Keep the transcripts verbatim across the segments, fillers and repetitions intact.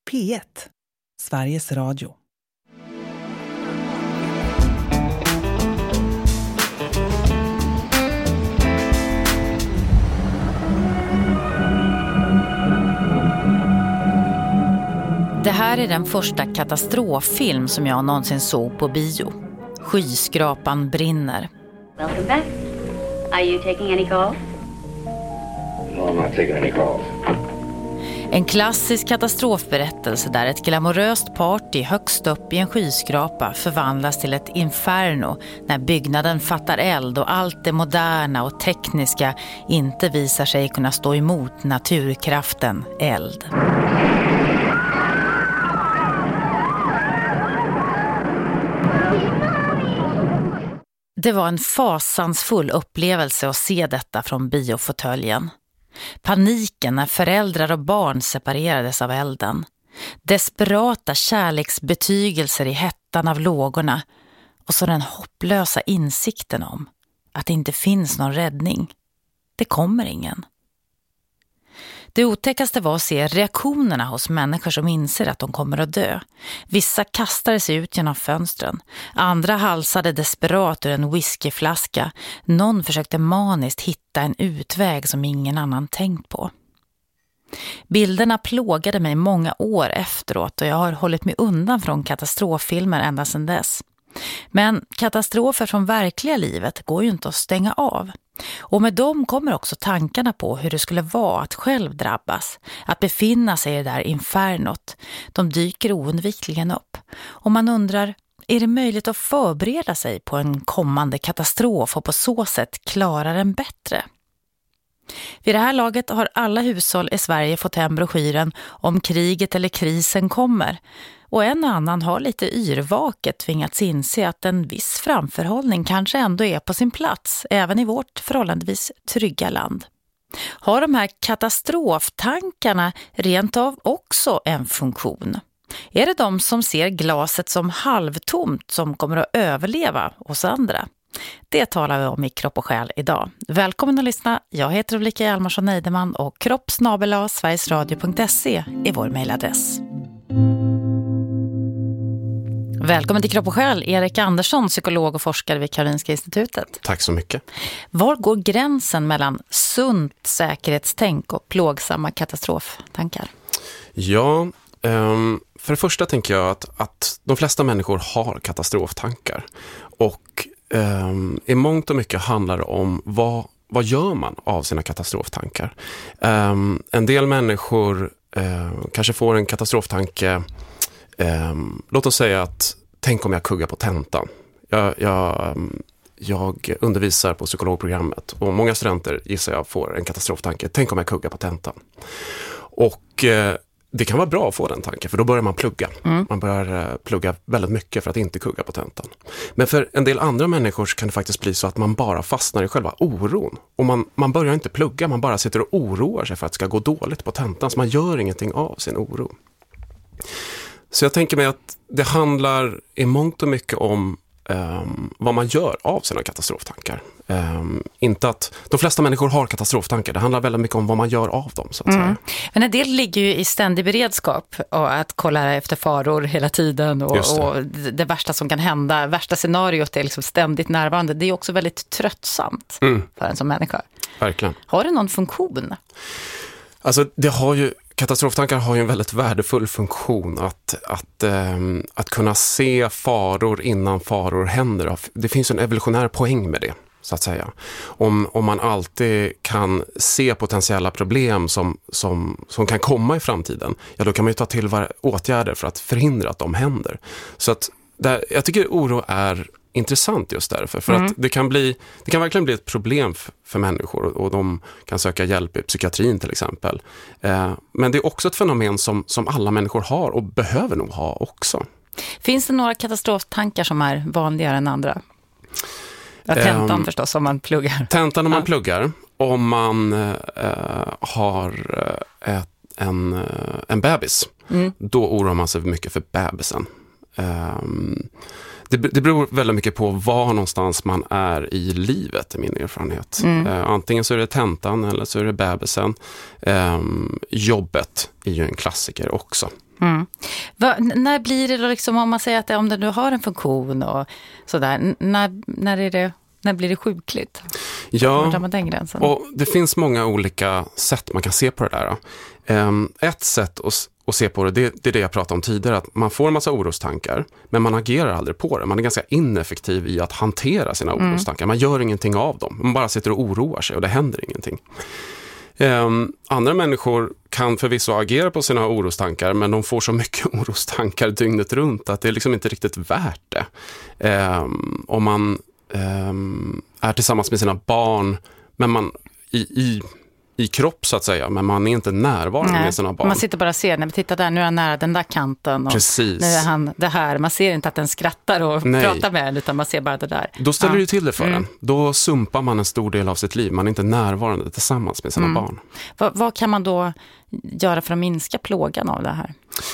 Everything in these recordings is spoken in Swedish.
P ett, Sveriges Radio. Det här är den första katastroffilm som jag någonsin såg på bio. Skyskrapan brinner. Welcome back. Are you taking any calls? No, I'm not taking any calls. En klassisk katastrofberättelse där ett glamoröst party högst upp i en skyskrapa förvandlas till ett inferno när byggnaden fattar eld och allt det moderna och tekniska inte visar sig kunna stå emot naturkraften eld. Det var en fasansfull upplevelse att se detta från biofåtöljen. Paniken när föräldrar och barn separerades av elden. Desperata kärleksbetygelser i hettan av lågorna. Och så den hopplösa insikten om att det inte finns någon räddning. Det kommer ingen. Det otäckaste var att se reaktionerna hos människor som inser att de kommer att dö. Vissa kastade sig ut genom fönstren. Andra halsade desperat ur en whiskyflaska. Någon försökte maniskt hitta en utväg som ingen annan tänkt på. Bilderna plågade mig många år efteråt och jag har hållit mig undan från katastroffilmer ända sedan dess. Men katastrofer från verkliga livet går ju inte att stänga av. Och med dem kommer också tankarna på hur det skulle vara att själv drabbas, att befinna sig i det där infernot. De dyker oundvikligen upp. Och man undrar, är det möjligt att förbereda sig på en kommande katastrof och på så sätt klara den bättre? Vid det här laget har alla hushåll i Sverige fått hem broschyren om kriget eller krisen kommer. Och en annan har lite yrvaket tvingats inse att en viss framförhållning kanske ändå är på sin plats, även i vårt förhållandevis trygga land. Har de här katastroftankarna rent av också en funktion? Är det de som ser glaset som halvtomt som kommer att överleva oss andra? Det talar vi om i Kropp och själ idag. Välkommen att lyssna. Jag heter Ulrika Hjalmarsson Neideman och kropp snabel-a sverigesradio punkt se är vår mejladress. Välkommen till Kropp och själ, Erik Andersson, psykolog och forskare vid Karolinska institutet. Tack så mycket. Var går gränsen mellan sunt säkerhetstänk och plågsamma katastroftankar? Ja, um, för det första tänker jag att, att de flesta människor har katastroftankar. Och um, i mångt och mycket handlar det om vad, vad gör man av sina katastroftankar. Um, en del människor uh, kanske får en katastroftanke. Um, låt oss säga att tänk om jag kuggar på tentan. Jag, jag, jag undervisar på psykologprogrammet och många studenter gissar jag får en katastroftanke. Tänk om jag kuggar på tentan. Och uh, det kan vara bra att få den tanken för då börjar man plugga. Mm. Man börjar uh, plugga väldigt mycket för att inte kugga på tentan. Men för en del andra människor så kan det faktiskt bli så att man bara fastnar i själva oron. Och man, man börjar inte plugga, man bara sitter och oroar sig för att det ska gå dåligt på tentan. Så man gör ingenting av sin oro. Så jag tänker mig att det handlar i mångt och mycket om um, vad man gör av sina katastroftankar. Um, inte att de flesta människor har katastroftankar. Det handlar väldigt mycket om vad man gör av dem, så att mm. säga. Men en del ligger ju i ständig beredskap och att kolla efter faror hela tiden och det. och det värsta som kan hända, värsta scenariot är liksom ständigt närvarande. Det är också väldigt tröttsamt mm. för en som människa. Verkligen. Har det någon funktion? Alltså det har ju Katastroftankar har ju en väldigt värdefull funktion att, att, ähm, att kunna se faror innan faror händer. Det finns en evolutionär poäng med det, så att säga. Om, om man alltid kan se potentiella problem som, som, som kan komma i framtiden, ja då kan man ju ta till var- åtgärder för att förhindra att de händer. Så att där, jag tycker oro är intressant just därför. För mm. att det kan, bli, det kan verkligen bli ett problem för, för människor och de kan söka hjälp i psykiatrin till exempel. Eh, men det är också ett fenomen som, som alla människor har och behöver nog ha också. Finns det några katastroftankar som är vanligare än andra? Ja, tentan um, förstås om man pluggar. Tentan om man ja. pluggar. Om man eh, har ett, en, en bebis. Mm. Då oroar man sig mycket för bebisen. Um, Det, det beror väldigt mycket på var någonstans man är i livet, i min erfarenhet. Mm. Eh, antingen så är det tentan eller så är det bebisen. Eh, jobbet är ju en klassiker också. Mm. Va, när blir det då liksom, om man säger att det, om det nu har en funktion och sådär, när, när, är det, när blir det sjukligt? Ja, man den gränsen? Och det finns många olika sätt man kan se på det där. Um, ett sätt att, att se på det, det, det är det jag pratade om tidigare, att man får en massa orostankar, men man agerar aldrig på det. Man är ganska ineffektiv i att hantera sina mm. orostankar. Man gör ingenting av dem. Man bara sitter och oroar sig och det händer ingenting. Um, andra människor kan förvisso agera på sina orostankar, men de får så mycket orostankar dygnet runt att det är liksom inte riktigt värt det. Um, om man um, är tillsammans med sina barn, men man i, i, i kropp så att säga, men man är inte närvarande Nej, med sina barn. Man sitter bara och ser, när vi tittar där, nu är han nära den där kanten och Precis. nu är han det här. Man ser inte att den skrattar och Nej. pratar med en, utan man ser bara det där. Då ställer ja. du till det för mm. en. Då sumpar man en stor del av sitt liv. Man är inte närvarande tillsammans med sina mm. barn. Va, vad kan man då göra för att minska plågan av det här?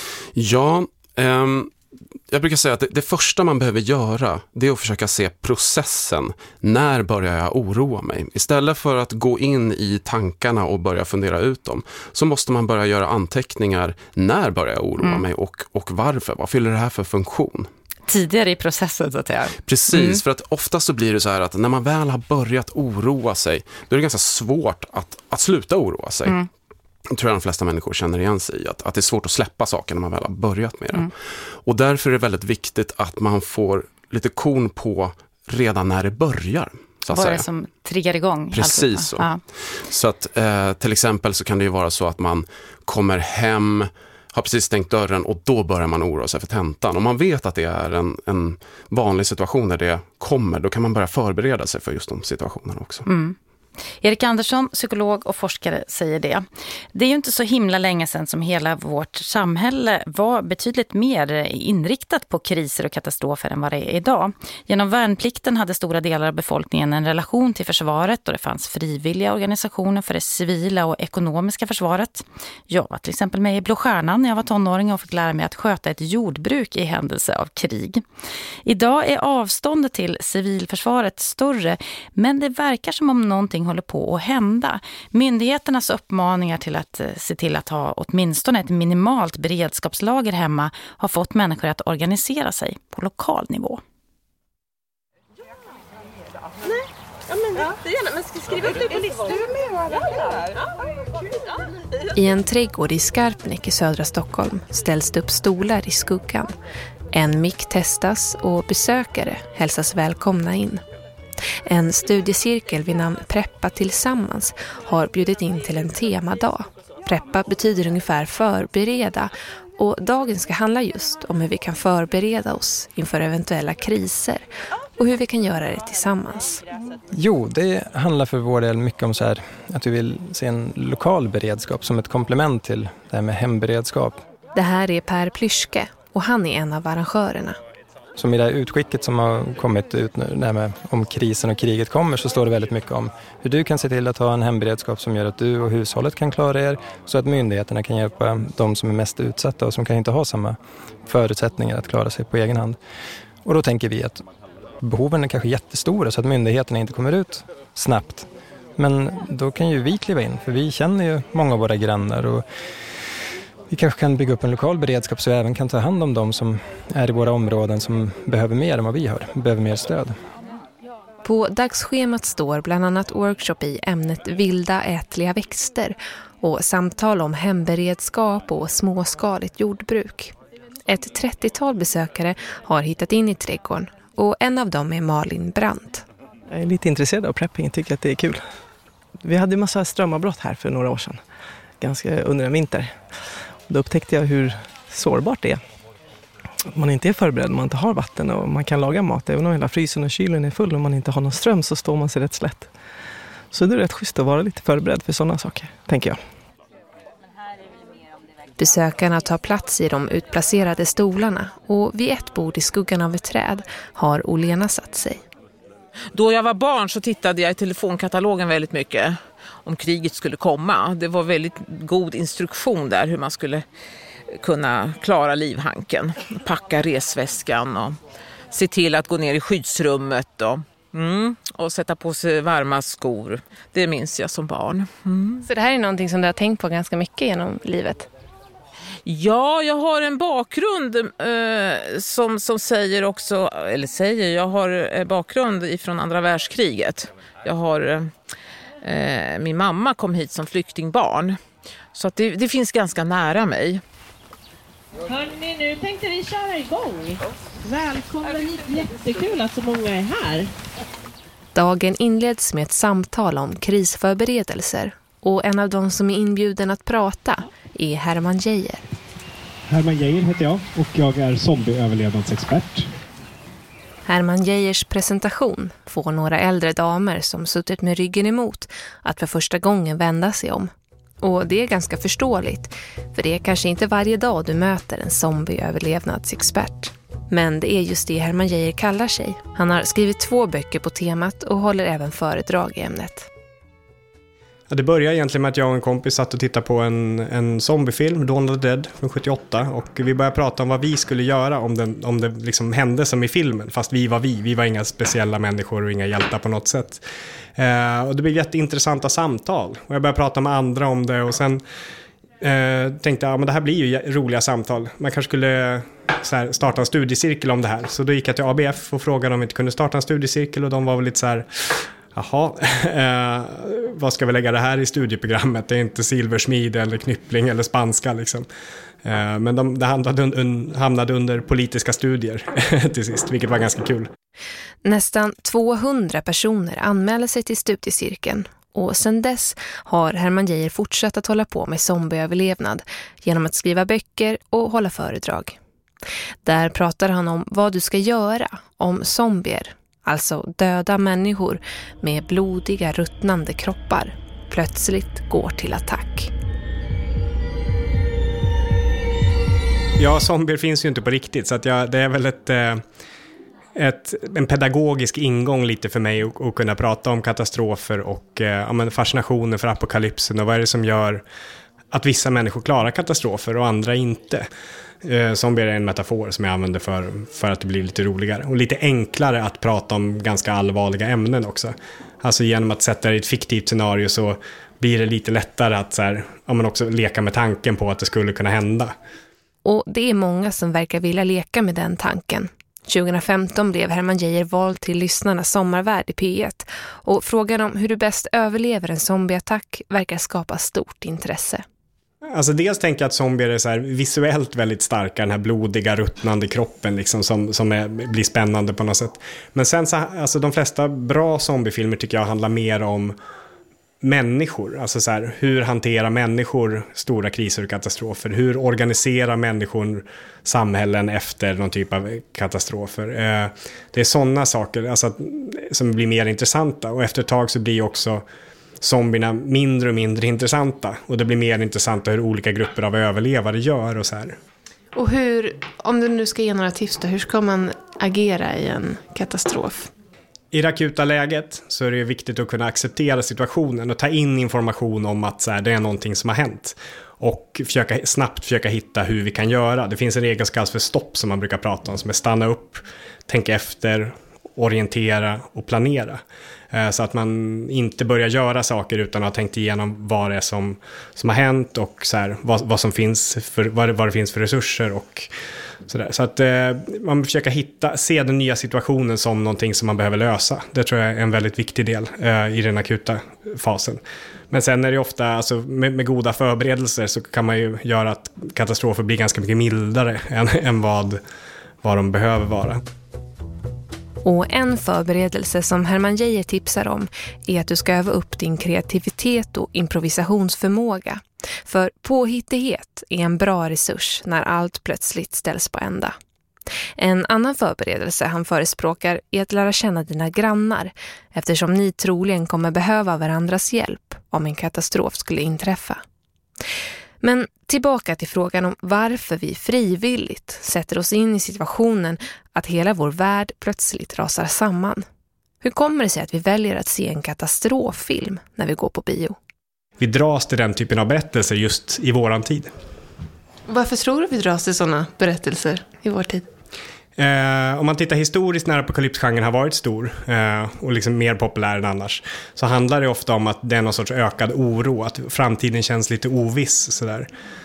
Ja, ehm, jag brukar säga att det, det första man behöver göra, det är att försöka se processen. När börjar jag oroa mig? Istället för att gå in i tankarna och börja fundera ut dem, så måste man börja göra anteckningar. När börjar jag oroa mm. mig och, och varför? Vad fyller det här för funktion? Tidigare i processen så att säga. Precis, mm. för att ofta så blir det så här att när man väl har börjat oroa sig, då är det ganska svårt att, att sluta oroa sig. Mm. Jag tror att de flesta människor känner igen sig i att, att det är svårt att släppa saker när man väl har börjat med det. Mm. Och därför är det väldigt viktigt att man får lite kon på redan när det börjar. Så att Vad är säga. det som triggar igång? Precis så. Ja. Så att eh, till exempel så kan det ju vara så att man kommer hem, har precis stängt dörren och då börjar man oroa sig för tentan. Om man vet att det är en, en vanlig situation där det kommer, då kan man börja förbereda sig för just de situationerna också. Mm. Erik Andersson, psykolog och forskare, säger det. Det är ju inte så himla länge sedan som hela vårt samhälle var betydligt mer inriktat på kriser och katastrofer än vad det är idag. Genom värnplikten hade stora delar av befolkningen en relation till försvaret och det fanns frivilliga organisationer för det civila och ekonomiska försvaret. Jag var till exempel med i Blå Stjärnan när jag var tonåring och fick lära mig att sköta ett jordbruk i händelse av krig. Idag är avståndet till civilförsvaret större, men det verkar som om någonting håller på att hända. Myndigheternas uppmaningar till att se till att ha åtminstone ett minimalt beredskapslager hemma har fått människor att organisera sig på lokal nivå. Nej, ja, men det är gärna, men ska skriva upp det på listan. I en trädgård i Skarpnäck i södra Stockholm ställs det upp stolar i skuggan. En mick testas och besökare hälsas välkomna in. En studiecirkel vid namn Preppa tillsammans har bjudit in till en temadag. Preppa betyder ungefär förbereda och dagen ska handla just om hur vi kan förbereda oss inför eventuella kriser och hur vi kan göra det tillsammans. Jo, det handlar för vår del mycket om så här, att vi vill se en lokal beredskap som ett komplement till det här med hemberedskap. Det här är Per Plyschke och han är en av arrangörerna. Som i det här utskicket som har kommit ut nu, där med om krisen och kriget kommer, så står det väldigt mycket om hur du kan se till att ha en hemberedskap som gör att du och hushållet kan klara er, så att myndigheterna kan hjälpa de som är mest utsatta och som kan inte ha samma förutsättningar att klara sig på egen hand. Och då tänker vi att behoven är kanske jättestora så att myndigheterna inte kommer ut snabbt. Men då kan ju vi kliva in, för vi känner ju många av våra grannar och vi kanske kan bygga upp en lokal beredskap så vi även kan ta hand om de som är i våra områden som behöver mer än vad vi har, behöver mer stöd. På dagsschemat står bland annat workshop i ämnet vilda ätliga växter och samtal om hemberedskap och småskaligt jordbruk. Ett trettiotal besökare har hittat in i trädgården och en av dem är Malin Brandt. Jag är lite intresserad av prepping, tycker att det är kul. Vi hade en massa strömavbrott här för några år sedan, ganska under en vinter. Då upptäckte jag hur sårbart det är. Man inte är förberedd, man inte har vatten och man kan laga mat. Även om hela frysen och kylen är full och man inte har någon ström så står man sig rätt slätt. Så det är rätt schysst att vara lite förberedd för sådana saker, tänker jag. Besökarna tar plats i de utplacerade stolarna och vid ett bord i skuggan av ett träd har Olena satt sig. Då jag var barn så tittade jag i telefonkatalogen väldigt mycket om kriget skulle komma. Det var väldigt god instruktion där hur man skulle kunna klara livhanken. Packa resväskan och se till att gå ner i skyddsrummet och, mm, och sätta på sig varma skor. Det minns jag som barn. Mm. Så det här är någonting som du har tänkt på ganska mycket genom livet? Ja, jag har en bakgrund eh, som, som säger också, eller säger, jag har eh, bakgrund ifrån andra världskriget. Jag har, eh, min mamma kom hit som flyktingbarn, så att det, det finns ganska nära mig. Hörrni, nu tänkte vi köra igång. Välkomna hit, jättekul att så många är här. Dagen inleds med ett samtal om krisförberedelser och en av de som är inbjuden att prata är Herman Geijer. Herman Geijer heter jag och jag är zombieöverlevnadsexpert. Herman Geijers presentation får några äldre damer som suttit med ryggen emot att för första gången vända sig om. Och det är ganska förståeligt, för det är kanske inte varje dag du möter en zombieöverlevnadsexpert. Men det är just det Herman Geijer kallar sig. Han har skrivit två böcker på temat och håller även föredrag i ämnet. Ja, det började egentligen med att jag och en kompis satt och tittade på en, en zombiefilm, Dawn of the Dead från sjuttioåtta. Och vi började prata om vad vi skulle göra om, den, om det liksom hände som i filmen. Fast vi var vi, vi var inga speciella människor och inga hjältar på något sätt. Eh, och det blev jätteintressanta samtal. Och jag började prata med andra om det och sen eh, tänkte jag, ja, men det här blir ju roliga samtal. Man kanske skulle så här, starta en studiecirkel om det här. Så då gick jag till A B F och frågade om vi inte kunde starta en studiecirkel och de var väl lite så här... Jaha, eh, vad ska vi lägga det här i studieprogrammet? Det är inte silversmid eller knyppling eller spanska liksom. Eh, men de, det hamnade, un, hamnade under politiska studier till sist, vilket var ganska kul. Nästan tvåhundra personer anmälde sig till studiecirkeln och sedan dess har Herman Geijer fortsatt att hålla på med zombieöverlevnad genom att skriva böcker och hålla föredrag. Där pratar han om vad du ska göra om zombier, alltså döda människor med blodiga, ruttnande kroppar, plötsligt går till attack. Ja, zombier finns ju inte på riktigt, så att jag, det är väl ett, ett, en pedagogisk ingång lite för mig att, att kunna prata om katastrofer och ja, men fascinationen för apokalypsen och vad är det som gör att vissa människor klarar katastrofer och andra inte. Zombier är en metafor som jag använder för, för att det blir lite roligare och lite enklare att prata om ganska allvarliga ämnen också. Alltså genom att sätta det i ett fiktivt scenario så blir det lite lättare att så här, ja, men också leka med tanken på att det skulle kunna hända. Och det är många som verkar vilja leka med den tanken. tjugohundrafemton blev Herman Geijer vald till lyssnarnas sommarvärd i P ett och frågan om hur du bäst överlever en zombieattack verkar skapa stort intresse. Alltså dels tänker jag att zombier är så här visuellt väldigt starka, den här blodiga, ruttnande kroppen liksom, som, som är, blir spännande på något sätt. Men sen så, alltså de flesta bra zombiefilmer tycker jag handlar mer om människor. Alltså så här, hur hanterar människor stora kriser och katastrofer? Hur organiserar människor samhällen efter någon typ av katastrofer? Eh, det är sådana saker alltså, som blir mer intressanta och efter ett tag så blir också zombierna mindre och mindre intressanta och det blir mer intressant hur olika grupper av överlevare gör och så här. Och hur, om du nu ska ge några tips då, hur ska man agera i en katastrof? I det akuta läget så är det viktigt att kunna acceptera situationen och ta in information om att så här, det är någonting som har hänt och försöka, snabbt försöka hitta hur vi kan göra. Det finns en regel som kallas för stopp som man brukar prata om som är stanna upp, tänka efter, orientera och planera. Så att man inte börjar göra saker utan att ha tänkt igenom vad det är som, som har hänt och så här, vad, vad, som finns för, vad, det, vad det finns för resurser och sådär. Så att eh, man försöker hitta, se den nya situationen som någonting som man behöver lösa. Det tror jag är en väldigt viktig del eh, i den akuta fasen. Men sen är det ofta, alltså, med, med goda förberedelser så kan man ju göra att katastrofer blir ganska mycket mildare än, än vad, vad de behöver vara. Och en förberedelse som Herman Geijer tipsar om är att du ska öva upp din kreativitet och improvisationsförmåga. För påhittighet är en bra resurs när allt plötsligt ställs på ända. En annan förberedelse han förespråkar är att lära känna dina grannar eftersom ni troligen kommer behöva varandras hjälp om en katastrof skulle inträffa. Men tillbaka till frågan om varför vi frivilligt sätter oss in i situationen att hela vår värld plötsligt rasar samman. Hur kommer det sig att vi väljer att se en katastroffilm när vi går på bio? Vi dras till den typen av berättelser just i våran tid. Varför tror du vi dras till sådana berättelser i vår tid? Eh, om man tittar historiskt när apokalypsgenren har varit stor eh, och liksom mer populär än annars så handlar det ofta om att det är någon sorts ökad oro, att framtiden känns lite oviss sådär.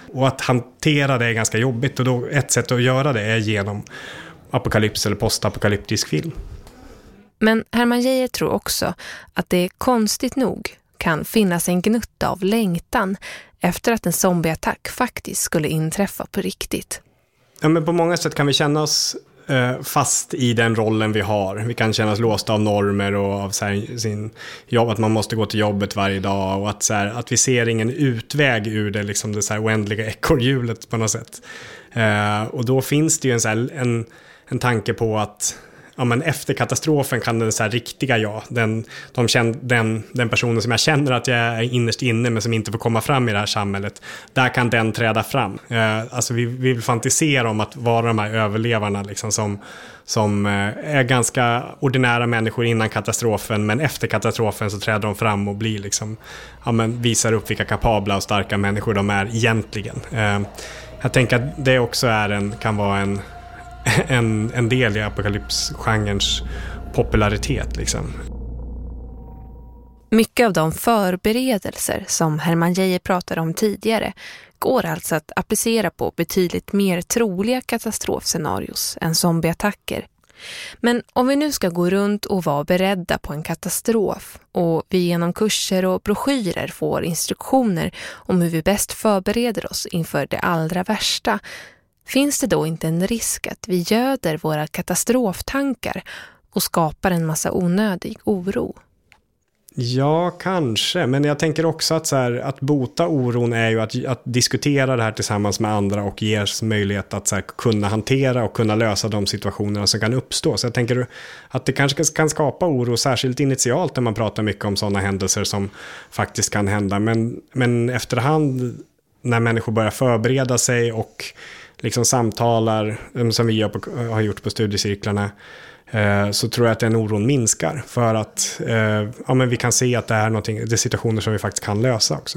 Och att hantera det är ganska jobbigt, och då ett sätt att göra det är genom apokalyps eller postapokalyptisk film. Men Hermann Geijer tror också att det konstigt nog kan finnas en gnutta av längtan efter att en zombieattack faktiskt skulle inträffa på riktigt. Ja, men på många sätt kan vi känna oss eh, fast i den rollen vi har. Vi kan känna oss låsta av normer och av så här, sin jobb, att man måste gå till jobbet varje dag, och att, så här, att vi ser ingen utväg ur det, liksom det så här oändliga ekorrhjulet på något sätt. Eh, och då finns det ju en, så här, en, en tanke på att ja, men efter katastrofen kan den så här riktiga jag, den, de känner, den, den personen som jag känner att jag är innerst inne men som inte får komma fram i det här samhället, där kan den träda fram. Eh, alltså vi, vi vill fantisera om att vara de här överlevarna liksom, som, som eh, är ganska ordinära människor innan katastrofen, men efter katastrofen så träder de fram och blir liksom, ja, men visar upp vilka kapabla och starka människor de är egentligen. Eh, jag tänker att det också är en, kan vara en En, en del i apokalypsgenrens popularitet liksom. Mycket av de förberedelser som Hermann Geijer pratade om tidigare går alltså att applicera på betydligt mer troliga katastrofscenarios än zombieattacker. Men om vi nu ska gå runt och vara beredda på en katastrof, och vi genom kurser och broschyrer får instruktioner om hur vi bäst förbereder oss inför det allra värsta, finns det då inte en risk att vi göder våra katastroftankar och skapar en massa onödig oro? Ja, kanske. Men jag tänker också att, så här, att bota oron är ju att, att diskutera det här tillsammans med andra och ge oss möjlighet att så här, kunna hantera och kunna lösa de situationerna som kan uppstå. Så jag tänker att det kanske kan skapa oro, särskilt initialt när man pratar mycket om sådana händelser som faktiskt kan hända. Men, men efterhand när människor börjar förbereda sig och liksom samtalar som vi gör på, har gjort på studiecirklarna, eh, så tror jag att den oron minskar, för att eh, ja, men vi kan se att det är, någonting, det är situationer som vi faktiskt kan lösa också.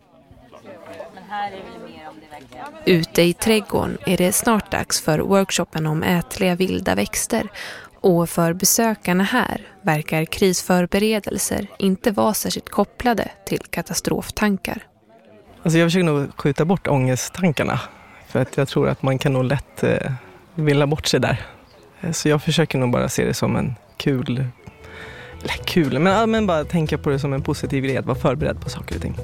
Ute i trädgården är det snart dags för workshopen om ätliga vilda växter, och för besökarna här verkar krisförberedelser inte vara särskilt kopplade till katastroftankar. Alltså jag försöker nog skjuta bort ångesttankarna. För att jag tror att man kan nog lätt eh, vilja bort sig där. Så jag försöker nog bara se det som en kul... Eller kul, men, ja, men bara tänka på det som en positiv grej. Att vara förberedd på saker och ting.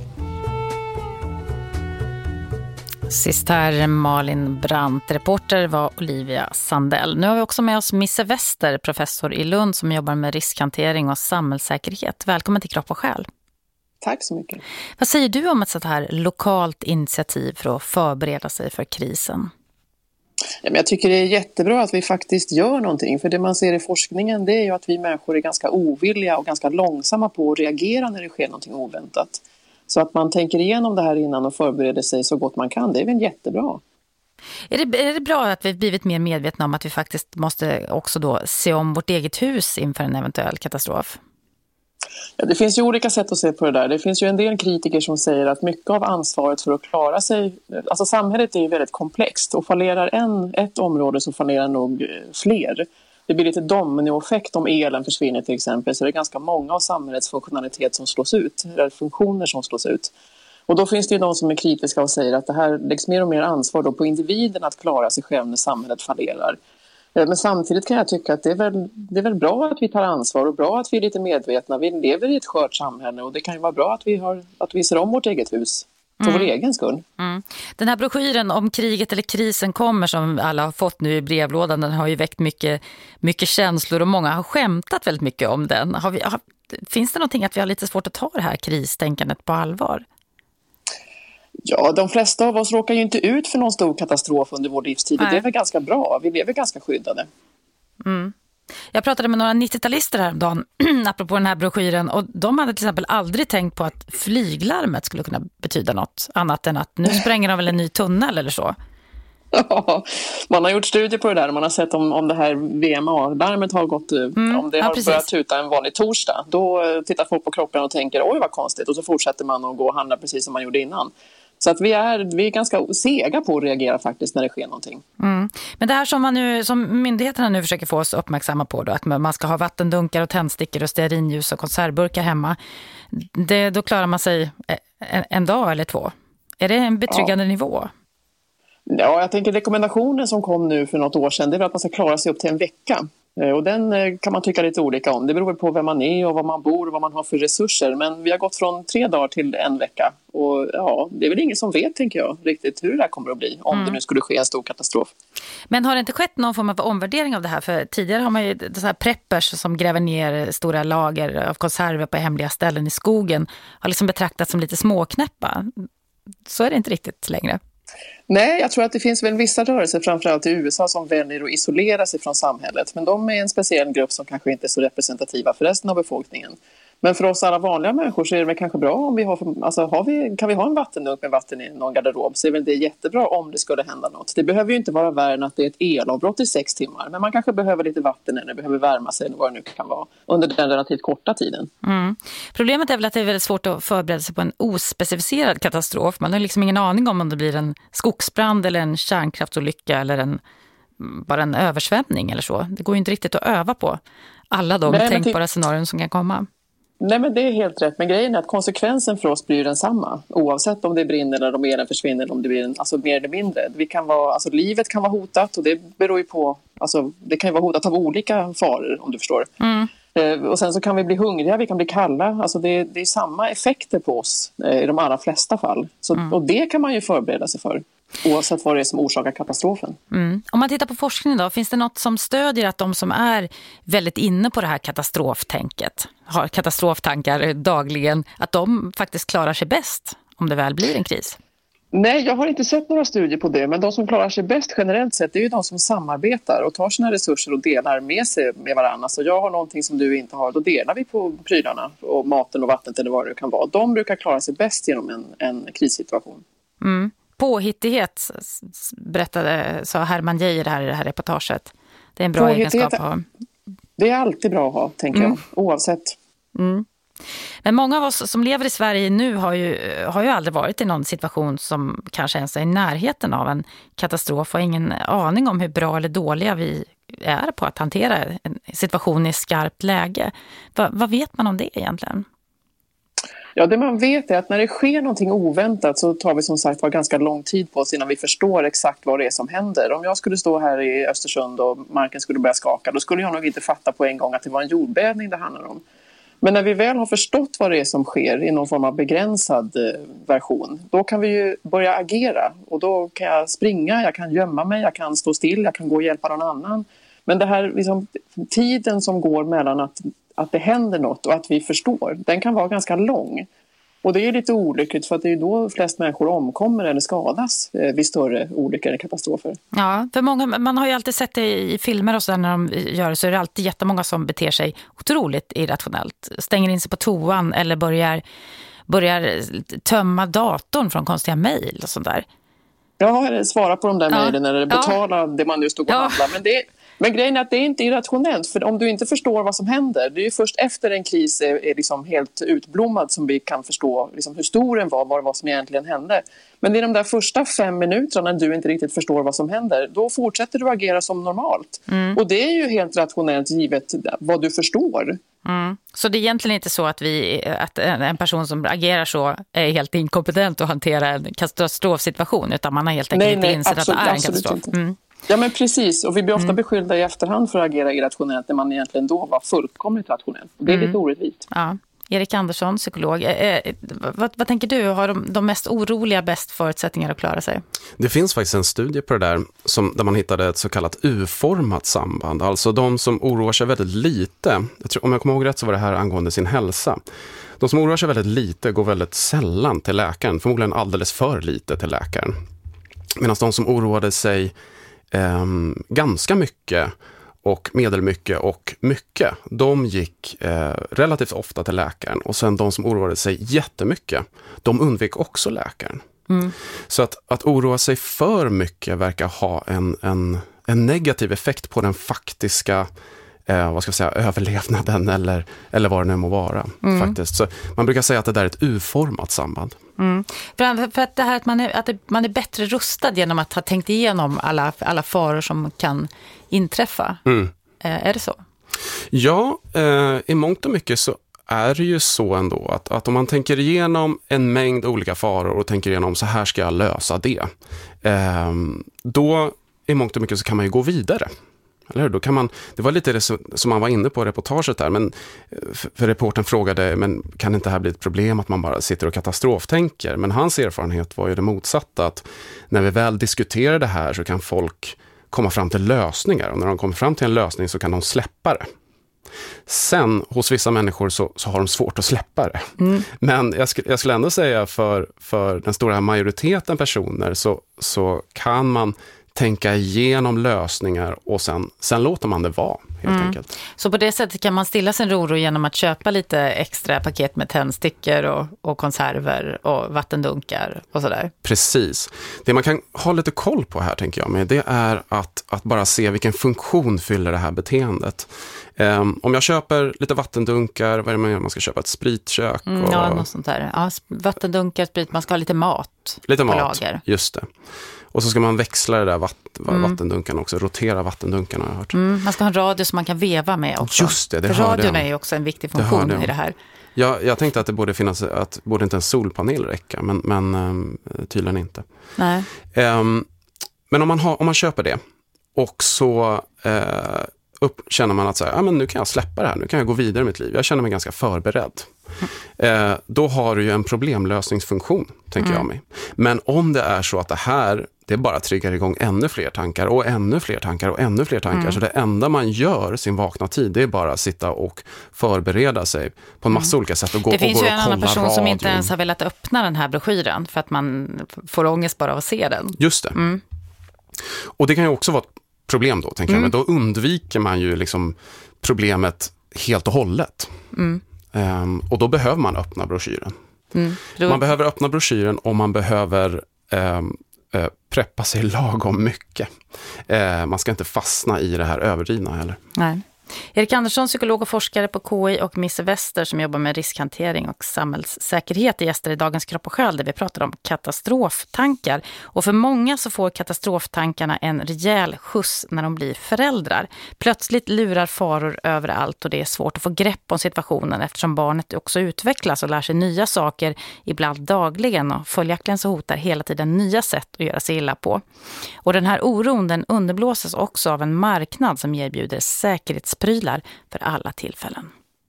Sist här Malin Brandt, reporter var Olivia Sandell. Nu har vi också med oss Misse Wester, professor i Lund som jobbar med riskhantering och samhällssäkerhet. Välkommen till Kropp och själ. Tack så mycket. Vad säger du om ett sådant här lokalt initiativ för att förbereda sig för krisen? Ja, men jag tycker det är jättebra att vi faktiskt gör någonting. För det man ser i forskningen, det är ju att vi människor är ganska ovilliga och ganska långsamma på att reagera när det sker någonting oväntat. Så att man tänker igenom det här innan och förbereder sig så gott man kan, det är väl jättebra. Är det, är det bra att vi blivit mer medvetna om att vi faktiskt måste också då se om vårt eget hus inför en eventuell katastrof? Ja, det finns ju olika sätt att se på det där. Det finns ju en del kritiker som säger att mycket av ansvaret för att klara sig... Alltså samhället är ju väldigt komplext, och fallerar en, ett område så fallerar nog fler. Det blir lite dominoeffekt om elen försvinner till exempel, så det är ganska många av samhällets funktionalitet som slås ut, eller funktioner som slås ut. Och då finns det ju de som är kritiska och säger att det här läggs mer och mer ansvar då på individen att klara sig själv när samhället fallerar. Men samtidigt kan jag tycka att det är, väl, det är väl bra att vi tar ansvar och bra att vi är lite medvetna. Vi lever i ett skört samhälle, och det kan ju vara bra att vi, har, att vi ser om vårt eget hus för mm. vår egen skull. Mm. Den här broschyren om kriget eller krisen kommer som alla har fått nu i brevlådan, den har ju väckt mycket, mycket känslor, och många har skämtat väldigt mycket om den. Har vi, har, finns det någonting att vi har lite svårt att ta det här kristänkandet på allvar? Ja, de flesta av oss råkar ju inte ut för någon stor katastrof under vår livstid. Nej. Det är väl ganska bra. Vi lever ganska skyddade. Mm. Jag pratade med några nittio-talister häromdagen apropå den här broschyren, och de hade till exempel aldrig tänkt på att flyglarmet skulle kunna betyda något annat än att nu spränger de väl en ny tunnel eller så. Ja, man har gjort studier på det där. Man har sett om, om det här V M A-larmet har gått, mm, om det ja, har precis. börjat tuta en vanlig torsdag. Då tittar folk på kroppen och tänker, oj vad konstigt. Och så fortsätter man att gå och handla precis som man gjorde innan. Så att vi är, vi är ganska sega på att reagera faktiskt när det sker någonting. Mm. Men det här som, man nu, som myndigheterna nu försöker få oss uppmärksamma på då, att man ska ha vattendunkar och tändstickor och stearinljus och konservburkar hemma. Det, då klarar man sig en, en dag eller två. Är det en betryggande ja. nivå? Ja, jag tänker rekommendationen som kom nu för något år sedan, det är att man ska klara sig upp till en vecka. Och den kan man tycka lite olika om. Det beror på vem man är och var man bor och vad man har för resurser. Men vi har gått från tre dagar till en vecka. Och ja, det är väl ingen som vet, tänker jag, riktigt hur det här kommer att bli. Om mm. det nu skulle ske en stor katastrof. Men har det inte skett någon form av omvärdering av det här? För tidigare har man ju så här preppers som gräver ner stora lager av konserver på hemliga ställen i skogen. Har liksom betraktats som lite småknäppa. Så är det inte riktigt längre. Nej, jag tror att det finns väl vissa rörelser, framförallt i U S A, som väljer att isolera sig från samhället. Men de är en speciell grupp som kanske inte är så representativa för resten av befolkningen. Men för oss alla vanliga människor så är det väl kanske bra om vi har, alltså har vi, kan vi ha en vattendunk med vatten i någon garderob, så är väl det jättebra om det skulle hända något. Det behöver ju inte vara värre än att det är ett elavbrott i sex timmar. Men man kanske behöver lite vatten eller behöver värma sig eller vad det nu kan vara under den relativt korta tiden. Mm. Problemet är väl att det är väldigt svårt att förbereda sig på en ospecificerad katastrof. Man har liksom ingen aning om om det blir en skogsbrand eller en kärnkraftsolycka eller en, bara en översvämning eller så. Det går ju inte riktigt att öva på alla de Nej, tänkbara scenarion som kan komma. Nej, men det är helt rätt. Men grejen är att konsekvensen för oss blir densamma. Oavsett om det brinner eller om elen försvinner eller om det blir en, alltså mer eller mindre. Vi kan vara, alltså, livet kan vara hotat och det beror ju på, alltså, det kan ju vara hotat av olika faror, om du förstår. Mm. Eh, och sen så kan vi bli hungriga, vi kan bli kalla. Alltså det, det är samma effekter på oss eh, i de allra flesta fall. Så, mm. Och det kan man ju förbereda sig för. Oavsett vad det är som orsakar katastrofen. Mm. Om man tittar på forskningen då, finns det något som stödjer att de som är väldigt inne på det här katastroftänket, har katastroftankar dagligen, att de faktiskt klarar sig bäst om det väl blir en kris? Nej, jag har inte sett några studier på det, men de som klarar sig bäst generellt sett är ju de som samarbetar och tar sina resurser och delar med sig med varandra. Så jag har någonting som du inte har, då delar vi på prylarna och maten och vattnet eller vad det kan vara. De brukar klara sig bäst genom en, en krissituation. Mm. Påhittighet berättade, sa Herman Geijer här i det här reportaget. Det är en bra egenskap att ha. Det är alltid bra att ha, tänker mm. jag, oavsett. Mm. Men många av oss som lever i Sverige nu har ju, har ju aldrig varit i någon situation som kanske ens är i närheten av en katastrof och ingen aning om hur bra eller dåliga vi är på att hantera en situation i skarpt läge. Va, vad vet man om det egentligen? Ja, det man vet är att när det sker någonting oväntat så tar vi som sagt var ganska lång tid på oss innan vi förstår exakt vad det är som händer. Om jag skulle stå här i Östersund och marken skulle börja skaka, då skulle jag nog inte fatta på en gång att det var en jordbävning det handlar om. Men när vi väl har förstått vad det är som sker i någon form av begränsad version, då kan vi ju börja agera. Och då kan jag springa, jag kan gömma mig, jag kan stå still, jag kan gå och hjälpa någon annan. Men det här liksom, tiden som går mellan att att det händer något och att vi förstår, den kan vara ganska lång. Och det är lite olyckligt för att det är då flest människor omkommer eller skadas vid större olyckor eller katastrofer. Ja, för många, man har ju alltid sett det i filmer och så där, när de gör det så är det alltid jättemånga som beter sig otroligt irrationellt. Stänger in sig på toan eller börjar, börjar tömma datorn från konstiga mejl och sånt där. Ja, svara på de där ja. mejlen eller betala ja. det man nu stod och ja. handlar. Men det Men grejen är att det är inte irrationellt, för om du inte förstår vad som händer, det är ju först efter en kris är, är liksom helt utblommad som vi kan förstå liksom hur stor den var, vad, vad som egentligen hände. Men det är de där första fem minuterna när du inte riktigt förstår vad som händer, då fortsätter du agera som normalt. Mm. Och det är ju helt rationellt givet vad du förstår. Mm. Så det är egentligen inte så att, vi, att en person som agerar så är helt inkompetent att hantera en katastrofsituation, utan man har helt enkelt nej, inte nej, insett absolut, att det är en katastrof. Mm. Ja, men precis. Och vi blir ofta mm. beskyllda i efterhand för att agera irrationellt när man egentligen då var fullkomligt rationellt. Det är mm. lite orättvist. Ja. Erik Andersson, psykolog. Eh, vad, vad tänker du? Har de, de mest oroliga bäst förutsättningar att klara sig? Det finns faktiskt en studie på det där som, där man hittade ett så kallat U-format samband. Alltså de som oroar sig väldigt lite. Jag tror, om jag kommer ihåg rätt så var det här angående sin hälsa. De som oroar sig väldigt lite går väldigt sällan till läkaren. Förmodligen alldeles för lite till läkaren. Medan de som oroade sig eh, ganska mycket och medelmycket och mycket, de gick eh, relativt ofta till läkaren. Och sen de som oroade sig jättemycket, de undvek också läkaren. Mm. Så att, att oroa sig för mycket verkar ha en, en, en negativ effekt på den faktiska eh, vad ska jag säga, överlevnaden eller, eller vad det nu må vara. Mm. Faktiskt. Så man brukar säga att det där är ett U-format samband. Mm. För, för att det här att man, är, att man är bättre rustad genom att ha tänkt igenom alla, alla faror som kan inträffa. Mm. Eh, är det så? Ja, eh, i mångt och mycket så är det ju så ändå att, att om man tänker igenom en mängd olika faror och tänker igenom så här ska jag lösa det. Eh, då i mångt och mycket så kan man ju gå vidare. Eller hur? Då kan man, det var lite det som man var inne på i reportaget där, men för, för reporten frågade, men kan inte det här bli ett problem att man bara sitter och katastroftänker? Men hans erfarenhet var ju det motsatta, att när vi väl diskuterar det här så kan folk komma fram till lösningar, och när de kommer fram till en lösning så kan de släppa det. Sen hos vissa människor så, så har de svårt att släppa det. Mm. Men jag, sk- jag skulle ändå säga för, för den stora majoriteten personer så, så kan man tänka igenom lösningar och sen, sen låter man det vara helt mm. enkelt. Så på det sättet kan man stilla sin oro genom att köpa lite extra paket med tändstickor och, och konserver och vattendunkar och sådär. Precis. Det man kan ha lite koll på här tänker jag med, det är att, att bara se vilken funktion fyller det här beteendet. Um, om jag köper lite vattendunkar, vad är det man gör? Man ska köpa ett spritkök. Mm, och... Ja, något sånt där. Ja, vattendunkar, sprit, man ska ha lite mat Lite mat, lager. Just det. Och så ska man växla det där vatt- mm. vattendunkarna också, rotera vattendunkarna har jag hört. Mm, man ska ha en radio som man kan veva med också. Just det, det För hörde radion jag. är ju också en viktig funktion det i det här. Ja, jag tänkte att det borde finnas, att borde inte en solpanel räcka, men, men um, tydligen inte. Nej. Um, men om man, har, om man köper det och så uh, upp, känner man att så här, ah, men nu kan jag släppa det här, nu kan jag gå vidare i mitt liv. Jag känner mig ganska förberedd. Mm. Uh, då har du ju en problemlösningsfunktion, tänker mm. jag mig. Men om det är så att det här, det bara triggar igång ännu fler tankar och ännu fler tankar och ännu fler tankar. Mm. Så det enda man gör sin vakna tid, det är bara att sitta och förbereda sig på en massa mm. olika sätt och gå, det finns och gå ju en och annan person radion. som inte ens har velat öppna den här broschyren för att man får ångest bara av att se den. Just det. Mm. Och det kan ju också vara ett problem då, tänker mm. jag. Men då undviker man ju liksom problemet helt och hållet. Mm. Um, och då behöver man öppna broschyren. Mm. Då... Man behöver öppna broschyren och man behöver um, uh, preppa sig lagom mycket. Uh, man ska inte fastna i det här överdrivna heller. Nej. Erik Andersson, psykolog och forskare på K I, och Miss Wester som jobbar med riskhantering och samhällssäkerhet är gäster i Dagens Kropp och Själ där vi pratar om katastroftankar. Och för många så får katastroftankarna en rejäl skjuts när de blir föräldrar. Plötsligt lurar faror överallt och det är svårt att få grepp om situationen eftersom barnet också utvecklas och lär sig nya saker ibland dagligen, och följaktligen så hotar hela tiden nya sätt att göra sig illa på. Och den här oron, den underblåses också av en marknad som erbjuder säkerhets prylar för alla tillfällen.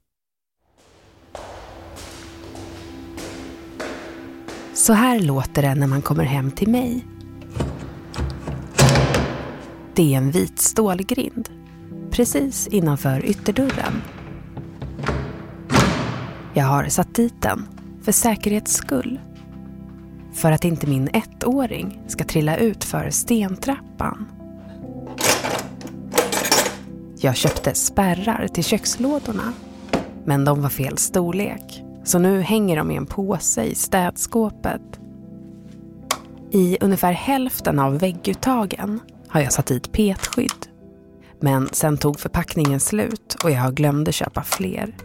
Så här låter det när man kommer hem till mig. Det är en vit stålgrind precis innanför ytterdörren. Jag har satt dit den för säkerhets skull. För att inte min ettåring ska trilla ut för stentrappan. Jag köpte spärrar till kökslådorna, men de var fel storlek, så nu hänger de i en påse i städskåpet. I ungefär hälften av vägguttagen har jag satt dit petskydd, men sen tog förpackningen slut och jag glömde köpa fler.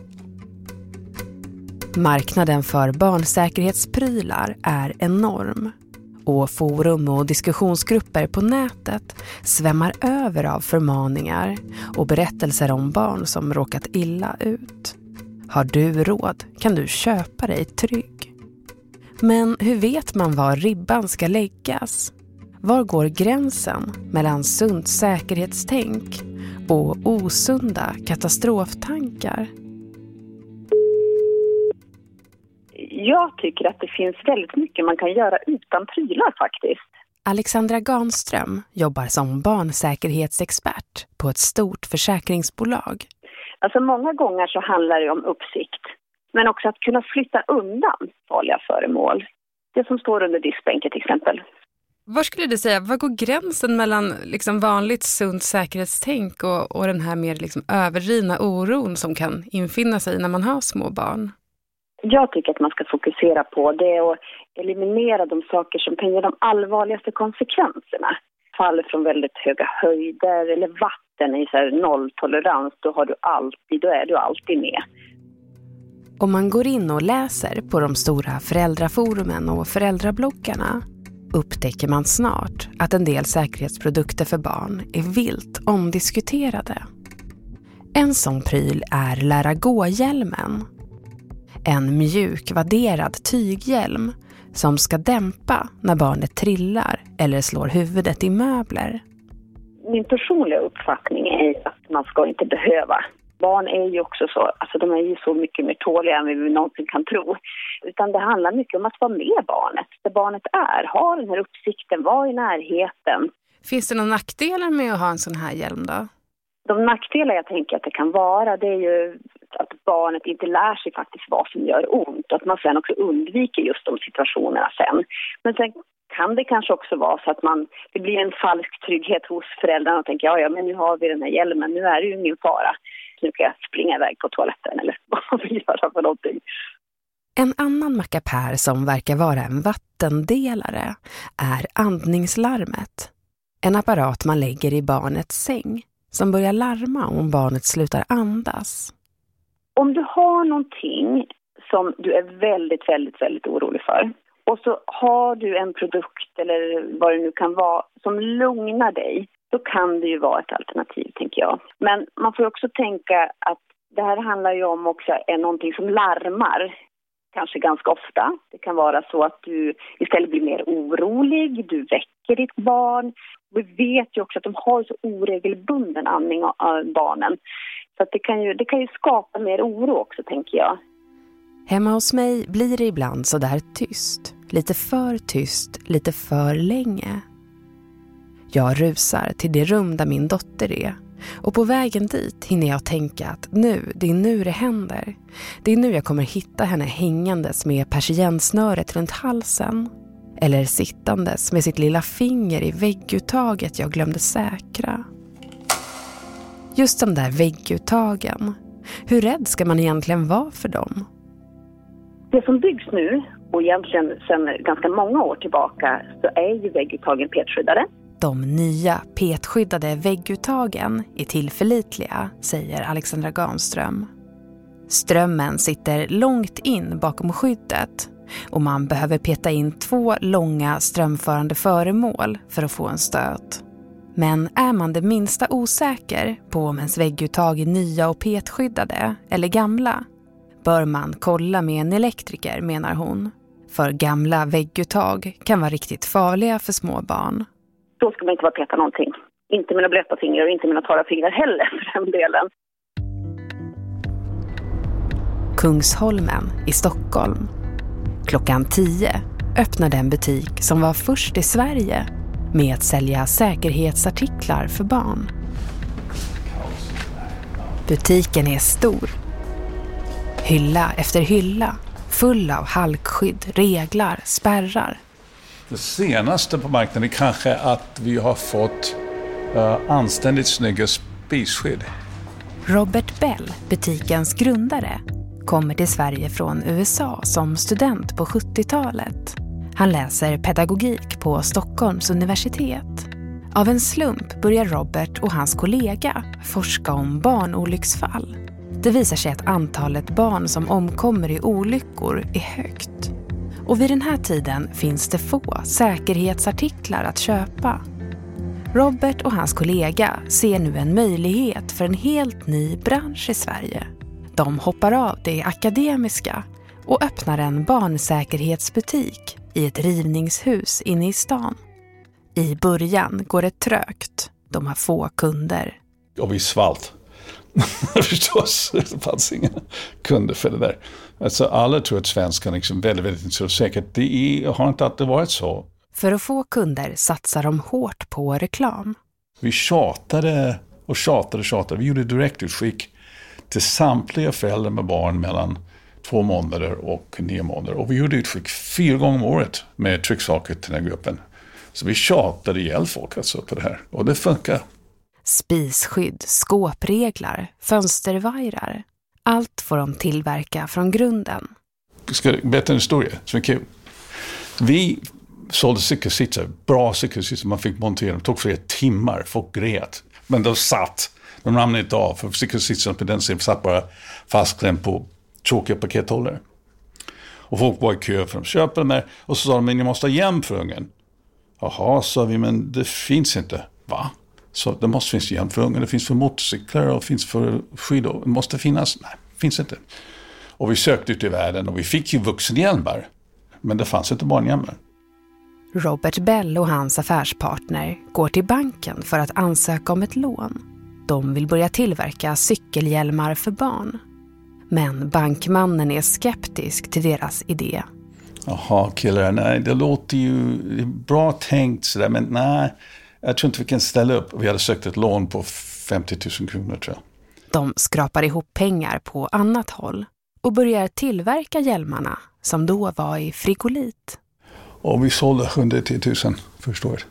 Marknaden för barnsäkerhetsprylar är enorm. Och forum och diskussionsgrupper på nätet svämmar över av förmaningar och berättelser om barn som råkat illa ut. Har du råd kan du köpa dig trygg. Men hur vet man var ribban ska läggas? Var går gränsen mellan sunt säkerhetstänk och osunda katastroftankar? Jag tycker att det finns väldigt mycket man kan göra utan prylar faktiskt. Alexandra Ganström jobbar som barnsäkerhetsexpert på ett stort försäkringsbolag. Alltså många gånger så handlar det om uppsikt. Men också att kunna flytta undan farliga föremål. Det som står under diskbänken till exempel. Vad skulle du säga, vad går gränsen mellan liksom vanligt sunt säkerhetstänk och, och den här mer liksom överdrivna oron som kan infinna sig när man har små barn? Jag tycker att man ska fokusera på det och eliminera de saker som kan ge de allvarligaste konsekvenserna. Fall från väldigt höga höjder eller vatten i så här nolltolerans, då har du alltid, då är du alltid med. Om man går in och läser på de stora föräldraforumen och föräldrabloggarna upptäcker man snart att en del säkerhetsprodukter för barn är vilt omdiskuterade. En sån pryl är lära gå-hjälmen. En mjukvadderad tyghjälm som ska dämpa när barnet trillar eller slår huvudet i möbler. Min personliga uppfattning är att man ska inte behöva. Barn är ju också så, alltså de är ju så mycket mer tåliga än vi någonsin kan tro. Utan det handlar mycket om att vara med barnet, där barnet är. Ha den här uppsikten, vara i närheten. Finns det några nackdelar med att ha en sån här hjälm då? De nackdelar jag tänker att det kan vara, det är ju att barnet inte lär sig faktiskt vad som gör ont. Och att man sen också undviker just de situationerna sen. Men sen kan det kanske också vara så att man, det blir en falsk trygghet hos föräldrarna och tänker ja, ja men nu har vi den här hjälmen, nu är det ju ingen fara. Nu kan jag springa iväg på toaletten eller vad vi gör för någonting. En annan mackapär som verkar vara en vattendelare är andningslarmet. En apparat man lägger i barnets säng som börjar larma om barnet slutar andas. Om du har någonting som du är väldigt, väldigt, väldigt orolig för och så har du en produkt eller vad det nu kan vara som lugnar dig, då kan det ju vara ett alternativ tänker jag. Men man får också tänka att det här handlar ju om också är någonting som larmar. Kanske ganska ofta. Det kan vara så att du istället blir mer orolig, du väcker ditt barn. Vi vet ju också att de har så oregelbunden andning av barnen. Så att det kan ju, det kan ju skapa mer oro också tänker jag. Hemma hos mig blir det ibland så där tyst. Lite för tyst, lite för länge. Jag rusar till det rum där min dotter är. Och på vägen dit hinner jag tänka att nu, det är nu det händer. Det är nu jag kommer hitta henne hängandes med persiennsnöret runt halsen. Eller sittandes med sitt lilla finger i vägguttaget jag glömde säkra. Just de där vägguttagen. Hur rädd ska man egentligen vara för dem? Det som byggs nu, och egentligen sedan ganska många år tillbaka, så är ju vägguttagen petskyddade. De nya petskyddade vägguttagen är tillförlitliga, säger Alexandra Ganström. Strömmen sitter långt in bakom skyddet och man behöver peta in två långa strömförande föremål för att få en stöt. Men är man det minsta osäker på om ens vägguttag är nya och petskyddade eller gamla, bör man kolla med en elektriker, menar hon. För gamla vägguttag kan vara riktigt farliga för små barn. Då ska man inte bara peta någonting. Inte mina blöta fingrar och inte mina torra fingrar heller för den delen. Kungsholmen i Stockholm. Klockan tio öppnade en butik som var först i Sverige med att sälja säkerhetsartiklar för barn. Butiken är stor. Hylla efter hylla, full av halkskydd, reglar, spärrar. Det senaste på marknaden är kanske att vi har fått uh, anständigt snygga spisskydd. Robert Bell, butikens grundare, kommer till Sverige från U S A som student på sjuttiotalet. Han läser pedagogik på Stockholms universitet. Av en slump börjar Robert och hans kollega forska om barnolycksfall. Det visar sig att antalet barn som omkommer i olyckor är högt. Och vid den här tiden finns det få säkerhetsartiklar att köpa. Robert och hans kollega ser nu en möjlighet för en helt ny bransch i Sverige. De hoppar av det akademiska och öppnar en barnsäkerhetsbutik i ett rivningshus inne i stan. I början går det trögt. De har få kunder. Och vi svalt. Förstås, det fanns inga kunder för det där. Alltså alla tror att svenskan är liksom väldigt, väldigt så säkert. Det är, har inte alltid varit så. För att få kunder satsar de hårt på reklam. Vi tjatade och tjatade och tjatade. Vi gjorde direktutskick till samtliga föräldrar med barn mellan två månader och nio månader. Och vi gjorde utskick fyra gånger om året med trycksaker till den här gruppen. Så vi tjatade ihjäl folk alltså på det här. Och det funkar. Spisskydd, skåpreglar, fönstervajrar. Allt får de tillverka från grunden. Jag ska berätta en historia som är kul. Vi sålde cykelsitsar, bra cykelsitsar. Man fick montera dem. Det tog flera timmar. Folk grät. Men de satt. De ramlade inte av. För cykelsitsarna på den sidan satt bara fastklämd på tråkiga pakethållare. Och folk var i kö för att köpa dem här. Och så sa de, men ni måste ha hjälm för ungen. Jaha, sa vi, men det finns inte. Va? Så det måste finnas hjälm för ungen. Det finns för motorcyklar och finns för skydd. Det måste finnas. Nej, finns inte. Och vi sökte ut i världen och vi fick ju vuxenhjälmar. Men det fanns inte barnhjälmar. Robert Bell och hans affärspartner går till banken för att ansöka om ett lån. De vill börja tillverka cykelhjälmar för barn. Men bankmannen är skeptisk till deras idé. Jaha killar, nej det låter ju det är bra tänkt sådär, men nej, jag tror inte vi kan ställa upp. Vi hade sökt ett lån på femtio tusen kronor tror jag. De skrapar ihop pengar på annat håll och börjar tillverka hjälmarna som då var i frigolit. Och vi sålde hundratio tusen första året.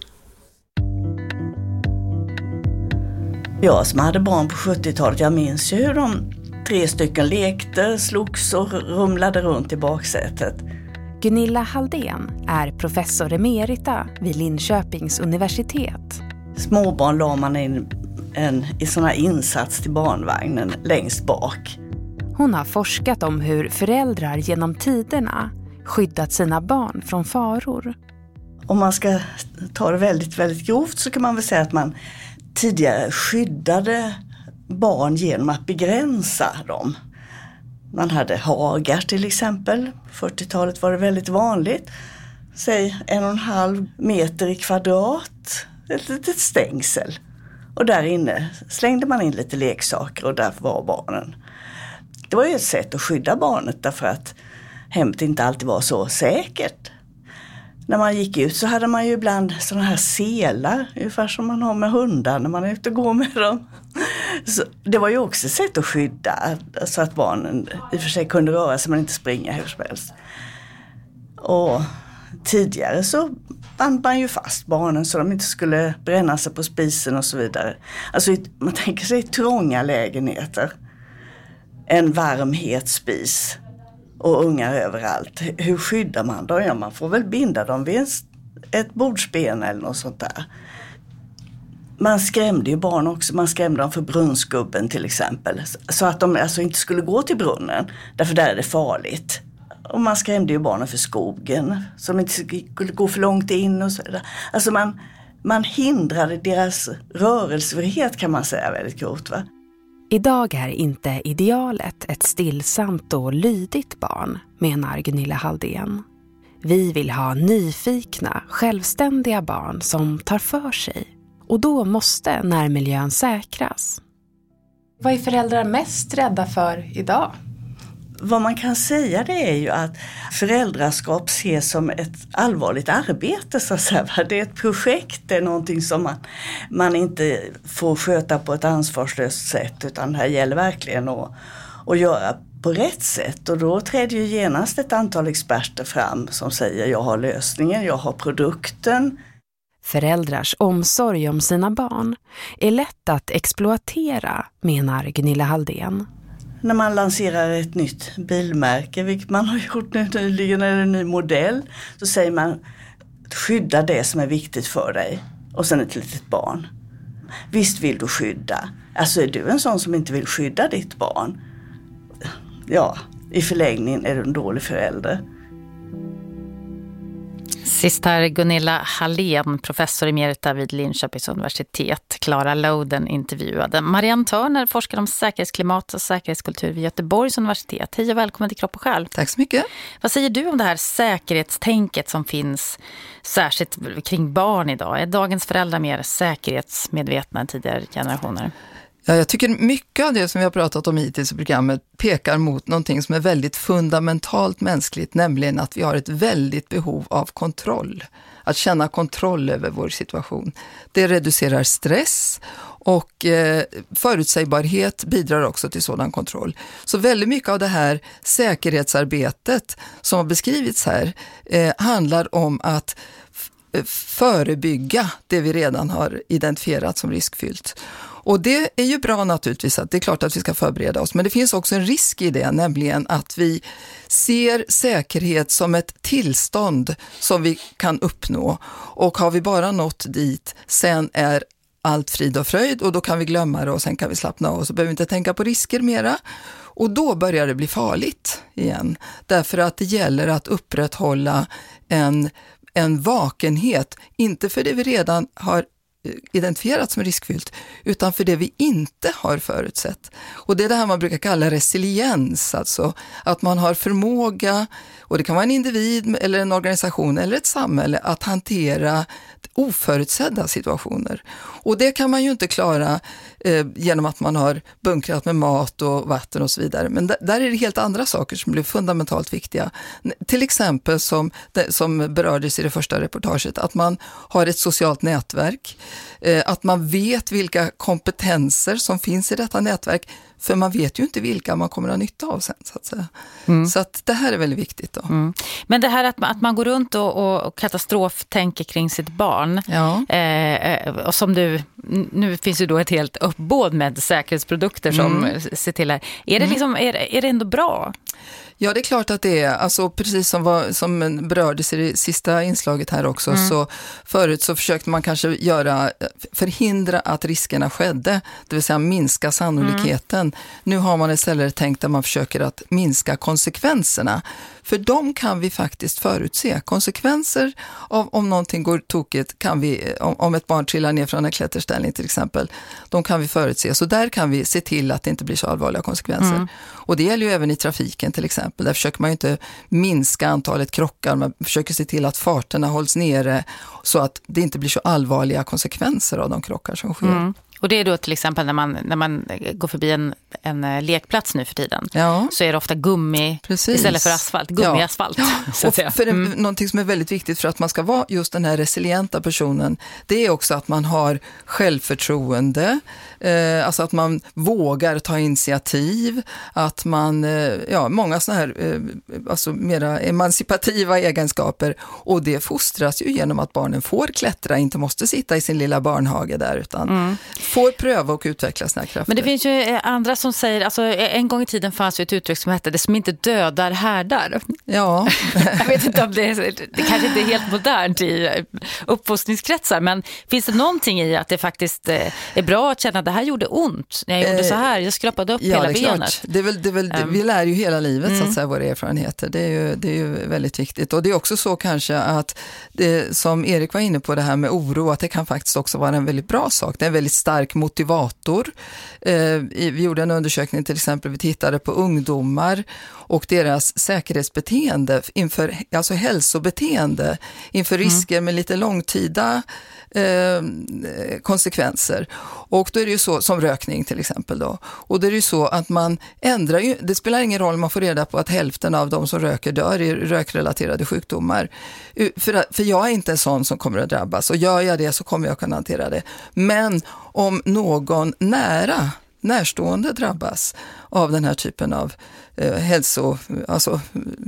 Jag som hade barn på sjuttiotalet, jag minns ju hur de tre stycken lekte, slogs och rumlade runt i baksätet. Gunilla Halldén är professor emerita vid Linköpings universitet. Småbarn la man in en i sån här insats till barnvagnen längst bak. Hon har forskat om hur föräldrar genom tiderna skyddat sina barn från faror. Om man ska ta det väldigt, väldigt grovt så kan man väl säga att man tidigare skyddade barn genom att begränsa dem. Man hade hagar till exempel. På fyrtiotalet var det väldigt vanligt. Säg en och en halv meter i kvadrat. Ett litet stängsel. Och där inne slängde man in lite leksaker och där var barnen. Det var ju ett sätt att skydda barnet därför att hemmet inte alltid var så säkert. När man gick ut så hade man ju ibland sådana här selar, ungefär som man har med hundar när man är ute och går med dem. Så det var ju också ett sätt att skydda så att barnen i och för sig kunde röra sig men inte springa hur som helst. Och tidigare så band man ju fast barnen så de inte skulle bränna sig på spisen och så vidare. Alltså man tänker sig trånga lägenheter, en varmhetsspis och ungar överallt. Hur skyddar man dem? Ja, man får väl binda dem vid ett bordsben eller något sånt där. Man skrämde ju barn också. Man skrämde dem för brunnsgubben till exempel. Så att de alltså inte skulle gå till brunnen. Därför där är det farligt. Och man skrämde ju barnen för skogen. Så de inte skulle gå för långt in och så vidare. Alltså man, man hindrade deras rörelsefrihet kan man säga väldigt grovt va. Idag är inte idealet ett stillsamt och lydigt barn, menar Gunilla Halldén. Vi vill ha nyfikna, självständiga barn som tar för sig. Och då måste närmiljön säkras. Vad är föräldrar mest rädda för idag? Vad man kan säga det är ju att föräldraskap ses som ett allvarligt arbete så att säga. Det är ett projekt, det är någonting som man, man inte får sköta på ett ansvarslöst sätt utan det här gäller verkligen att, att göra på rätt sätt. Och då träder ju genast ett antal experter fram som säger jag har lösningen, jag har produkten. Föräldrars omsorg om sina barn är lätt att exploatera, menar Gunilla Halldén. När man lanserar ett nytt bilmärke, vilket man har gjort nu nyligen, eller en ny modell, så säger man skydda det som är viktigt för dig och sen ett litet barn. Visst vill du skydda. Alltså är du en sån som inte vill skydda ditt barn? Ja, i förlängningen är du en dålig förälder. Sist här Gunilla Halldén, professor emerita vid Linköpings universitet. Clara Loden intervjuade. Marianne Törner forskar om säkerhetsklimat och säkerhetskultur vid Göteborgs universitet. Hej och välkommen till Kropp och Själ. Tack så mycket. Vad säger du om det här säkerhetstänket som finns särskilt kring barn idag? Är dagens föräldrar mer säkerhetsmedvetna än tidigare generationer? Ja, jag tycker mycket av det som vi har pratat om hittills i programmet pekar mot någonting som är väldigt fundamentalt mänskligt, nämligen att vi har ett väldigt behov av kontroll. Att känna kontroll över vår situation. Det reducerar stress och eh, förutsägbarhet bidrar också till sådan kontroll. Så väldigt mycket av det här säkerhetsarbetet som har beskrivits här eh, handlar om att f- förebygga det vi redan har identifierat som riskfyllt. Och det är ju bra naturligtvis att det är klart att vi ska förbereda oss. Men det finns också en risk i det, nämligen att vi ser säkerhet som ett tillstånd som vi kan uppnå. Och har vi bara nått dit, sen är allt frid och fröjd och då kan vi glömma det och sen kan vi slappna av och så behöver vi inte tänka på risker mera. Och då börjar det bli farligt igen. Därför att det gäller att upprätthålla en, en vakenhet, inte för det vi redan har identifierat som riskfyllt, utan för det vi inte har förutsett. Och det är det här man brukar kalla resiliens, alltså att man har förmåga, och det kan vara en individ eller en organisation eller ett samhälle, att hantera oförutsedda situationer. Och det kan man ju inte klara eh, genom att man har bunkrat med mat och vatten och så vidare. Men d- där är det helt andra saker som blir fundamentalt viktiga. Till exempel som, det, som berördes i det första reportaget, att man har ett socialt nätverk, eh, att man vet vilka kompetenser som finns i detta nätverk, för man vet ju inte vilka man kommer att ha nytta av sen, så att säga. Mm. Så att det här är väldigt viktigt då. Mm. Men det här att, att man går runt och, och katastroftänker kring sitt barn. Ja. Eh, och som du, nu finns ju då ett helt uppbåd med säkerhetsprodukter som mm. ser till här. Är det, liksom, är, är det ändå bra? Ja, det är klart att det är. Alltså, precis som, var, som berördes i det sista inslaget här också. Mm. Så förut så försökte man kanske göra, förhindra att riskerna skedde. Det vill säga minska sannolikheten. Mm. Nu har man istället tänkt att man försöker att minska konsekvenserna. För de kan vi faktiskt förutse. Konsekvenser av om någonting går tokigt kan vi, om, om ett barn trillar ner från en klätterställning till exempel, de kan vi förutse. Så där kan vi se till att det inte blir så allvarliga konsekvenser. Mm. Och det gäller ju även i trafiken till exempel. Där försöker man ju inte minska antalet krockar. Man försöker se till att farterna hålls nere så att det inte blir så allvarliga konsekvenser av de krockar som sker. Mm. Och det är då till exempel när man, när man går förbi en, en lekplats nu för tiden. Ja. Så är det ofta gummi Precis. istället för asfalt. Gummiasfalt. Ja. Så att och för det, mm. någonting som är väldigt viktigt för att man ska vara just den här resilienta personen, det är också att man har självförtroende. Eh, alltså att man vågar ta initiativ. Att man, eh, ja, många sådana här eh, alltså mera emancipativa egenskaper. Och det fostras ju genom att barnen får klättra, inte måste sitta i sin lilla barnhage där utan... Mm. får pröva och utveckla sina krafter. Men det finns ju andra som säger, alltså en gång i tiden fanns ju ett uttryck som hette det som inte dödar härdar. Ja. Jag vet inte om det, det kanske inte är helt modernt i uppfostringskretsar, men finns det någonting i att det faktiskt är bra att känna att det här gjorde ont när jag gjorde så här, jag skrapade upp ja, hela det är benet. Klart. Det är väl, det är väl, um, vi lär ju hela livet mm. så att säga våra erfarenheter. Det är ju, det är ju väldigt viktigt. Och det är också så kanske att det, som Erik var inne på det här med oro, att det kan faktiskt också vara en väldigt bra sak. Det är en väldigt stark motivator. Eh, vi gjorde en undersökning till exempel, vi tittade på ungdomar och deras säkerhetsbeteende inför, alltså hälsobeteende inför mm. risker med lite långtida eh, konsekvenser. Och då är det ju så, som rökning till exempel då. Och då är det ju så att man ändrar ju, det spelar ingen roll om man får reda på att hälften av de som röker dör i rökrelaterade sjukdomar. För, för jag är inte en sån som kommer att drabbas, och gör jag det så kommer jag kunna hantera det. Men om någon nära, närstående drabbas av den här typen av eh, hälso, alltså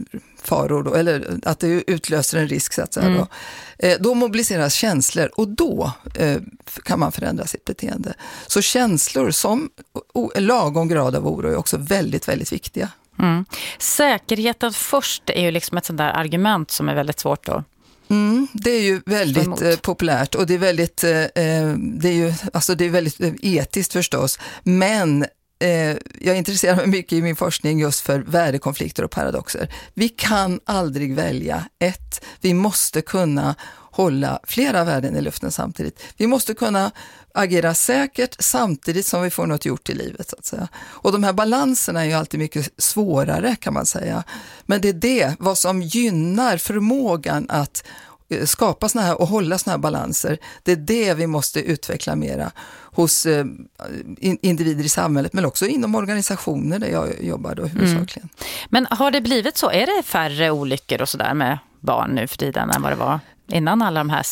faror då, eller att det utlöser en risk så att säga, mm. då, eh, då mobiliseras känslor och då eh, kan man förändra sitt beteende. Så känslor som o, lagom grad av oro är också väldigt, väldigt viktiga. Mm. Säkerheten först är ju liksom ett sånt där argument som är väldigt svårt då. Mm, det är ju väldigt eh, populärt och det är väldigt, eh, det är ju, alltså det är väldigt eh, etiskt förstås, men eh, jag intresserar mig mycket i min forskning just för värdekonflikter och paradoxer. Vi kan aldrig välja ett, vi måste kunna hålla flera värden i luften samtidigt. Vi måste kunna agera säkert samtidigt som vi får något gjort i livet så att säga. Och de här balanserna är ju alltid mycket svårare kan man säga. Men det är det, vad som gynnar förmågan att skapa såna här och hålla såna här balanser. Det är det vi måste utveckla mera hos eh, individer i samhället, men också inom organisationer där jag jobbar då huvudsakligen. Mm. Men har det blivit så? Är det färre olyckor och sådär med barn nu för tiden än vad det var innan alla de här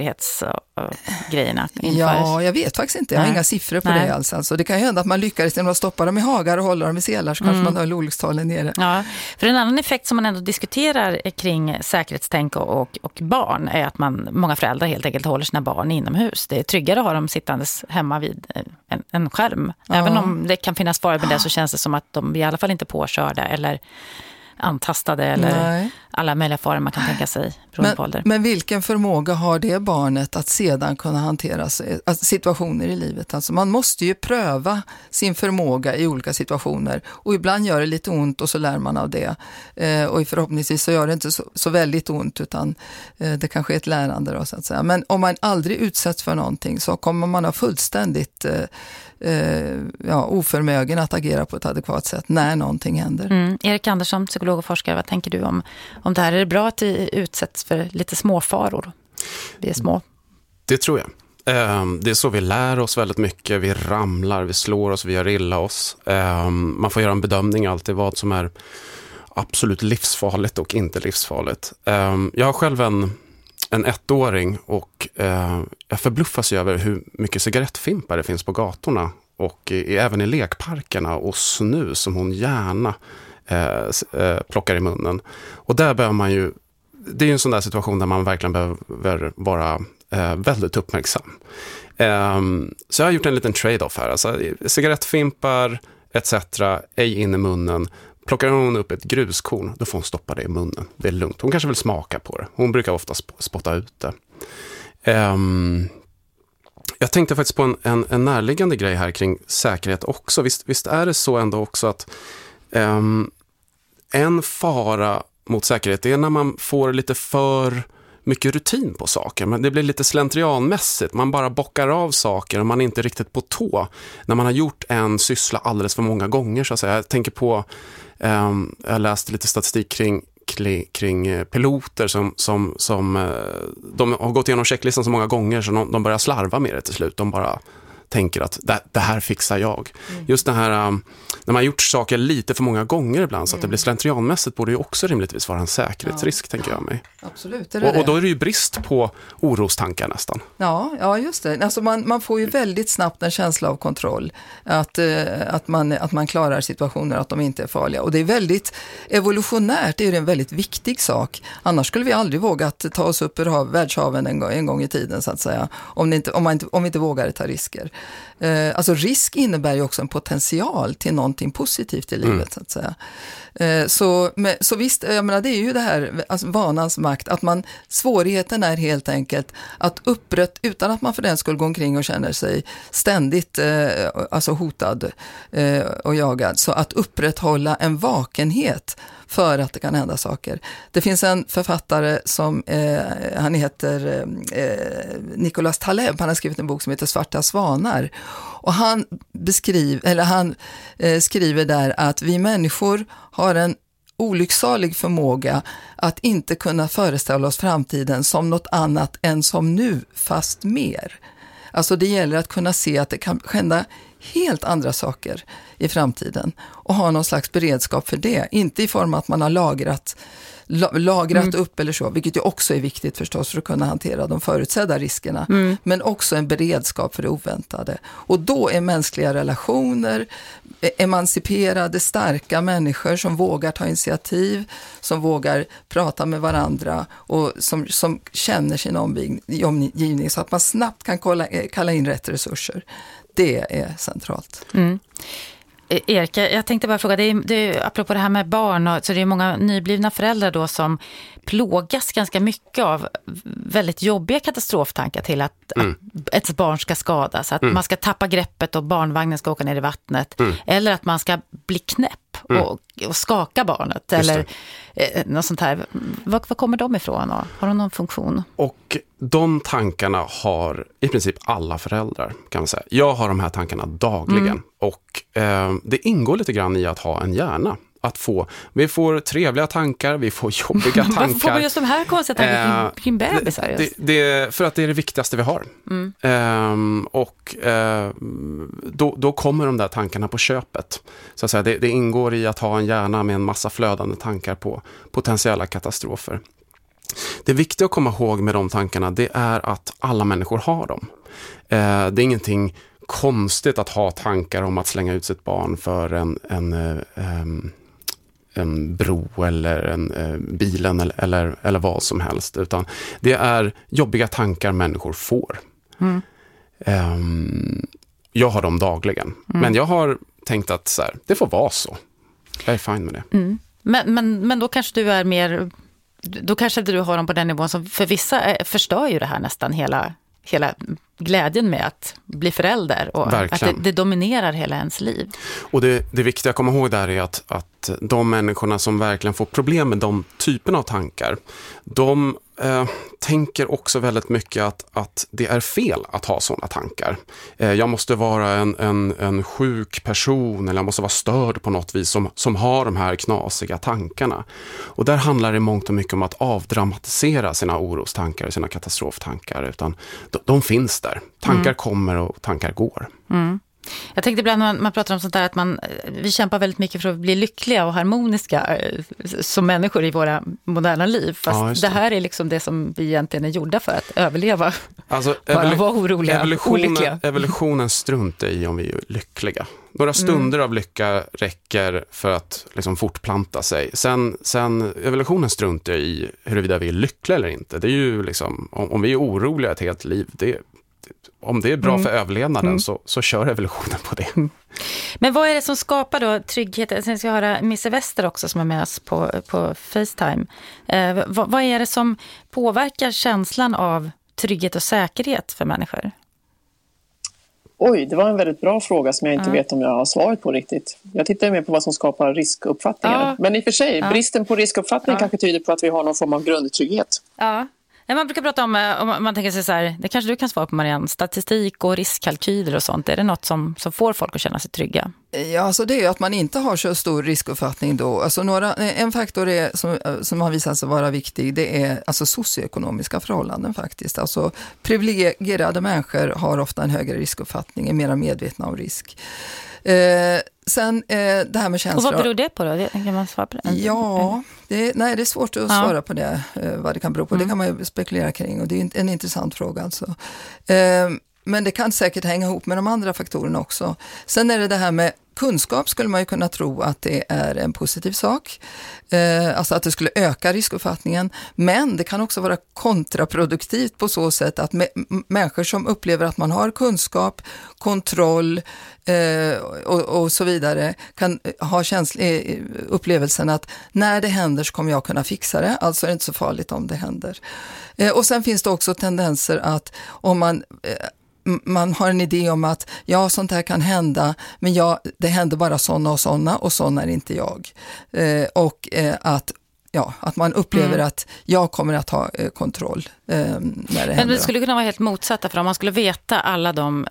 säkerhetsgrejerna infördes? Ja, jag vet faktiskt inte. Jag har Nej. inga siffror på Nej. det alls. Alltså, det kan ju hända att man lyckas genom att stoppa dem i hagar och hålla dem i selar, så kanske mm. man har olyckstalen nere. Ja, för en annan effekt som man ändå diskuterar kring säkerhetstänk och, och, och barn är att man, många föräldrar helt enkelt håller sina barn inomhus. Det är tryggare att ha dem sittandes hemma vid en, en skärm. Ja. Även om det kan finnas faror med det så känns det som att de i alla fall inte påkörda eller antastade eller alla möjliga faror man kan tänka sig beroende på ålder. Men vilken förmåga har det barnet att sedan kunna hantera situationer i livet? Alltså man måste ju pröva sin förmåga i olika situationer och ibland gör det lite ont och så lär man av det. Eh, och förhoppningsvis så gör det inte så, så väldigt ont utan eh, det kanske är ett lärande då, så att säga. Men om man aldrig utsätts för någonting så kommer man ha fullständigt eh, eh, ja, oförmögen att agera på ett adekvat sätt när någonting händer. Mm. Erik Andersson, psykolog och forskare, vad tänker du om, om det här? Är det bra att vi utsätts för lite småfaror? Vi är små. Det tror jag. Det är så vi lär oss väldigt mycket. Vi ramlar, vi slår oss, vi gör illa oss. Man får göra en bedömning alltid vad som är absolut livsfarligt och inte livsfarligt. Jag har själv en, en ettåring och jag förbluffas över hur mycket cigarettfimpar det finns på gatorna och i, även i lekparkerna och snus som hon gärna eh, plockar i munnen. Och där behöver man ju, det är ju en sån där situation där man verkligen behöver vara eh, väldigt uppmärksam. Eh, så jag har gjort en liten trade-off här. Alltså, cigarettfimpar et cetera, ej in i munnen. Plockar hon upp ett gruskorn, då får hon stoppa det i munnen. Det är lugnt. Hon kanske vill smaka på det. Hon brukar ofta spotta ut det. Eh, jag tänkte faktiskt på en, en, en närliggande grej här kring säkerhet också. Visst, visst är det så ändå också att Um, en fara mot säkerhet är när man får lite för mycket rutin på saker. Men det blir lite slentrianmässigt. Man bara bockar av saker och man är inte riktigt på tå. När man har gjort en syssla alldeles för många gånger så att säga. Jag tänker på, um, jag läste lite statistik kring, kring, kring piloter som, som, som de har gått igenom checklistan så många gånger så de, de börjar slarva med det till slut. De bara tänker att det, det här fixar jag. Mm. Just det här, um, när man har gjort saker lite för många gånger ibland så att det blir slentrianmässigt borde ju också rimligtvis vara en säkerhetsrisk, ja. tänker jag mig. Absolut. Är det och, det? och då är det ju brist på orostankar nästan. Ja, ja just det. Alltså man, man får ju väldigt snabbt en känsla av kontroll. Att, eh, att, man, att man klarar situationer, att de inte är farliga. Och det är väldigt evolutionärt, det är en väldigt viktig sak. Annars skulle vi aldrig våga att ta oss upp ur hav, världshaven en gång, en gång i tiden så att säga. Om, det inte, om, man inte, om vi inte vågar ta risker. Eh, alltså risk innebär ju också en potential till någonting positivt i livet mm. så att säga. Eh, så, med, så visst, jag menar, det är ju det här alltså vanans makt, att man, svårigheten är helt enkelt att upprätt, utan att man för den skulle gå omkring och känner sig ständigt eh, alltså hotad eh, och jagad, så att upprätthålla en vakenhet för att det kan hända saker. Det finns en författare som, eh, han heter eh, Nicholas Taleb, han har skrivit en bok som heter Svarta svanar. Och han, beskriv, eller han eh, skriver där att vi människor har en olycksalig förmåga att inte kunna föreställa oss framtiden som något annat än som nu, fast mer. Alltså det gäller att kunna se att det kan hända helt andra saker i framtiden och ha någon slags beredskap för det. Inte i form av att man har lagrat, lagrat mm. upp eller så, vilket ju också är viktigt förstås för att kunna hantera de förutsedda riskerna. Mm. Men också en beredskap för det oväntade. Och då är mänskliga relationer, emanciperade, starka människor som vågar ta initiativ, som vågar prata med varandra och som, som känner sin omgivning så att man snabbt kan kolla, kalla in rätt resurser. Det är centralt. Mm. Erik, jag tänkte bara fråga, det är, det är, apropå det här med barn, och, så det är många nyblivna föräldrar då som plågas ganska mycket av väldigt jobbiga katastroftankar till att, mm. att ett barn ska skadas, att mm. man ska tappa greppet och barnvagnen ska åka ner i vattnet, mm. eller att man ska bli knäpp mm. och, och skaka barnet, eller eh, något sånt här. Var, var kommer de ifrån? Och har de någon funktion? Och de tankarna har i princip alla föräldrar, kan man säga. Jag har de här tankarna dagligen. Mm. Och eh, det ingår lite grann i att ha en hjärna. Att få, vi får trevliga tankar, vi får jobbiga tankar. Varför får man just de här konstiga tankarna kring, kring bebisar? Det, det, för att det är det viktigaste vi har. Mm. Eh, och eh, då, då kommer de där tankarna på köpet. Så att säga, det, det ingår i att ha en hjärna med en massa flödande tankar på potentiella katastrofer. Det viktiga att komma ihåg med de tankarna, det är att alla människor har dem. Eh, det är ingenting konstigt att ha tankar om att slänga ut sitt barn för en, en, en, en bro eller en, en bilen eller, eller, eller vad som helst. Utan det är jobbiga tankar människor får. Mm. Um, jag har dem dagligen. Mm. Men jag har tänkt att så här, det får vara så. Jag är fine med det. Mm. Men, men, men då kanske du är mer då kanske inte du har dem på den nivån som för vissa förstör ju det här nästan hela, hela glädjen med att bli förälder och Verkligen. att det, det dominerar hela ens liv. Och det, det viktiga att komma ihåg där är att, att de människorna som verkligen får problem med de typerna av tankar, de eh, tänker också väldigt mycket att, att det är fel att ha sådana tankar. Eh, jag måste vara en, en, en sjuk person eller jag måste vara störd på något vis som, som har de här knasiga tankarna. Och där handlar det mångt och mycket om att avdramatisera sina orostankar, sina katastroftankar, utan de, de finns där. Tankar mm. kommer och tankar går. Mm. Jag tänkte ibland när man, man pratar om sånt där att man, vi kämpar väldigt mycket för att bli lyckliga och harmoniska som människor i våra moderna liv. Fast ja, det. det här är liksom det som vi egentligen är gjorda för att överleva. Alltså, bara evolu- vara oroliga, evolutionen, olyckliga. Evolutionen struntar i om vi är lyckliga. Några stunder mm. av lycka räcker för att liksom fortplanta sig. Sen, sen evolutionen struntar i huruvida vi är lyckliga eller inte. Det är ju liksom, om, om vi är oroliga ett helt liv, det om det är bra mm. för överlevnaden mm. så, så kör evolutionen på det. Mm. Men vad är det som skapar då trygghet? Sen ska jag höra Misse Wester också som är med oss på, på FaceTime. Eh, vad, vad är det som påverkar känslan av trygghet och säkerhet för människor? Oj, det var en väldigt bra fråga som jag inte ja. vet om jag har svaret på riktigt. Jag tittar mer på vad som skapar riskuppfattningar. Ja. Men i och för sig, ja. bristen på riskuppfattning ja. kanske tyder på att vi har någon form av grundtrygghet. Ja. Man brukar prata om, om man tänker sig så här, det kanske du kan svara på Marianne, statistik och riskkalkyler och sånt. Är det något som, som får folk att känna sig trygga? Ja, alltså det är att man inte har så stor riskuppfattning då. Alltså några, en faktor är, som, som har visat sig vara viktig, det är alltså socioekonomiska förhållanden faktiskt. Alltså privilegierade människor har ofta en högre riskuppfattning, är mer medvetna om risk. Eh, sen eh, det här med känslor. Och vad beror det på då? Kan man svara på det? Ja, det, nej det är svårt att ja. svara på det, eh, vad det kan bero på. Mm. Det kan man ju spekulera kring och det är en, en intressant fråga alltså. Eh, men det kan säkert hänga ihop med de andra faktorerna också. Sen är det det här med kunskap skulle man ju kunna tro att det är en positiv sak. Eh, alltså att det skulle öka riskuppfattningen. Men det kan också vara kontraproduktivt på så sätt att m- människor som upplever att man har kunskap, kontroll eh, och, och så vidare kan ha känsl- upplevelsen att när det händer så kommer jag kunna fixa det. Alltså är det inte så farligt om det händer. Eh, och sen finns det också tendenser att om man... Eh, man har en idé om att ja, sånt här kan hända, men ja, det händer bara såna och såna och såna är inte jag. Eh, och eh, att ja, att man upplever mm. att jag kommer att ha eh, kontroll eh, när det men händer. Men det skulle kunna vara helt motsatta, för om man skulle veta alla de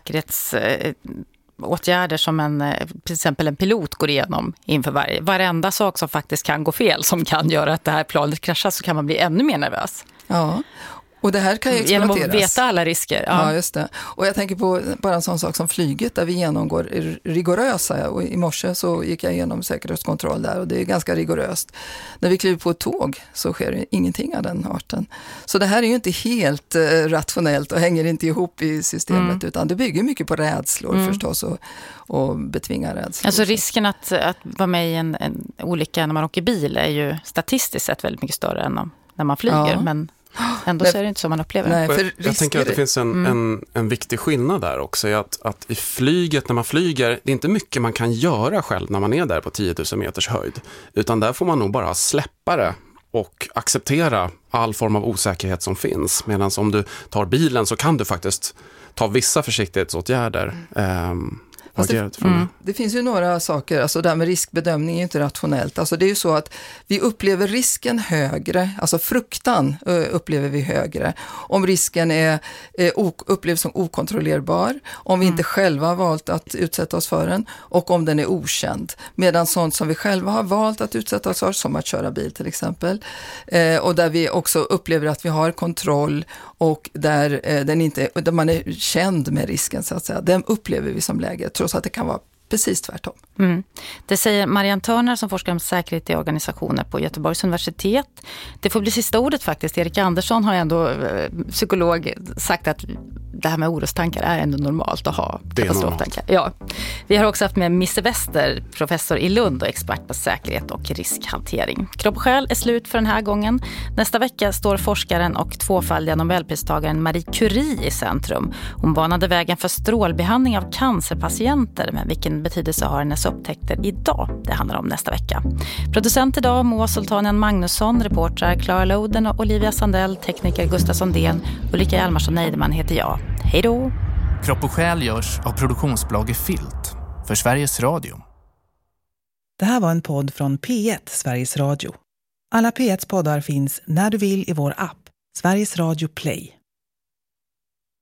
säkerhetsåtgärder eh, som en, till exempel en pilot går igenom inför varje, varenda sak som faktiskt kan gå fel, som kan göra att det här planet kraschar, så kan man bli ännu mer nervös. Ja. Och det här kan ju exploateras. Genom att veta alla risker. Ja. ja, just det. Och jag tänker på bara en sån sak som flyget där vi genomgår rigorösa. Och i morse så gick jag igenom säkerhetskontroll där och det är ganska rigoröst. När vi kliver på ett tåg så sker det ingenting av den arten. Så det här är ju inte helt eh, rationellt och hänger inte ihop i systemet mm. utan det bygger mycket på rädslor mm. förstås och, och betvingar rädslor. Alltså risken att, att vara med i en, en olycka när man åker bil är ju statistiskt sett väldigt mycket större än om, när man flyger, ja. men... Ändå så är det inte som man upplever. Nej, för jag, jag tänker att det finns en, mm. en, en viktig skillnad där också. Att, att i flyget, när man flyger, det är inte mycket man kan göra själv när man är där på tio tusen meters höjd. Utan där får man nog bara släppa det och acceptera all form av osäkerhet som finns. Medan om du tar bilen så kan du faktiskt ta vissa försiktighetsåtgärder. Um, Det, mm. det finns ju några saker, alltså det här med riskbedömning är inte rationellt. Alltså det är ju så att vi upplever risken högre, alltså fruktan uh, upplever vi högre. Om risken är, uh, ok- upplevs som okontrollerbar, om vi mm. inte själva har valt att utsätta oss för den och om den är okänd. Medan sånt som vi själva har valt att utsätta oss för, som att köra bil till exempel, uh, och där vi också upplever att vi har kontroll och där, uh, den inte, där man är känd med risken så att säga, den upplever vi som läge, trots att det kan vara precis tvärtom. Mm. Det säger Marianne Törner som forskar om säkerhet i organisationer på Göteborgs universitet. Det får bli sista ordet faktiskt. Erik Andersson har ändå, eh, psykolog, sagt att det här med orostankar är ändå normalt att ha katastroftankar. Ja. Vi har också haft med Misse Wester, professor i Lund och expert på säkerhet och riskhantering. Kropp och själ är slut för den här gången. Nästa vecka står forskaren och tvåfaldiga Nobelpristagaren Marie Curie i centrum. Hon banade vägen för strålbehandling av cancerpatienter, men vilken betydelse har hennes upptäckter idag? Det handlar om nästa vecka. Producent idag Moa Sultanian Magnusson, reportrar Clara Loden och Olivia Sandell, tekniker Gustaf Sondén, Ulrika Hjalmarsson-Neideman heter jag. Hej då! Kropp och själ görs av produktionsbolaget Filt för Sveriges Radio. Det här var en podd från P ett, Sveriges Radio. Alla P ett poddar finns när du vill i vår app, Sveriges Radio Play.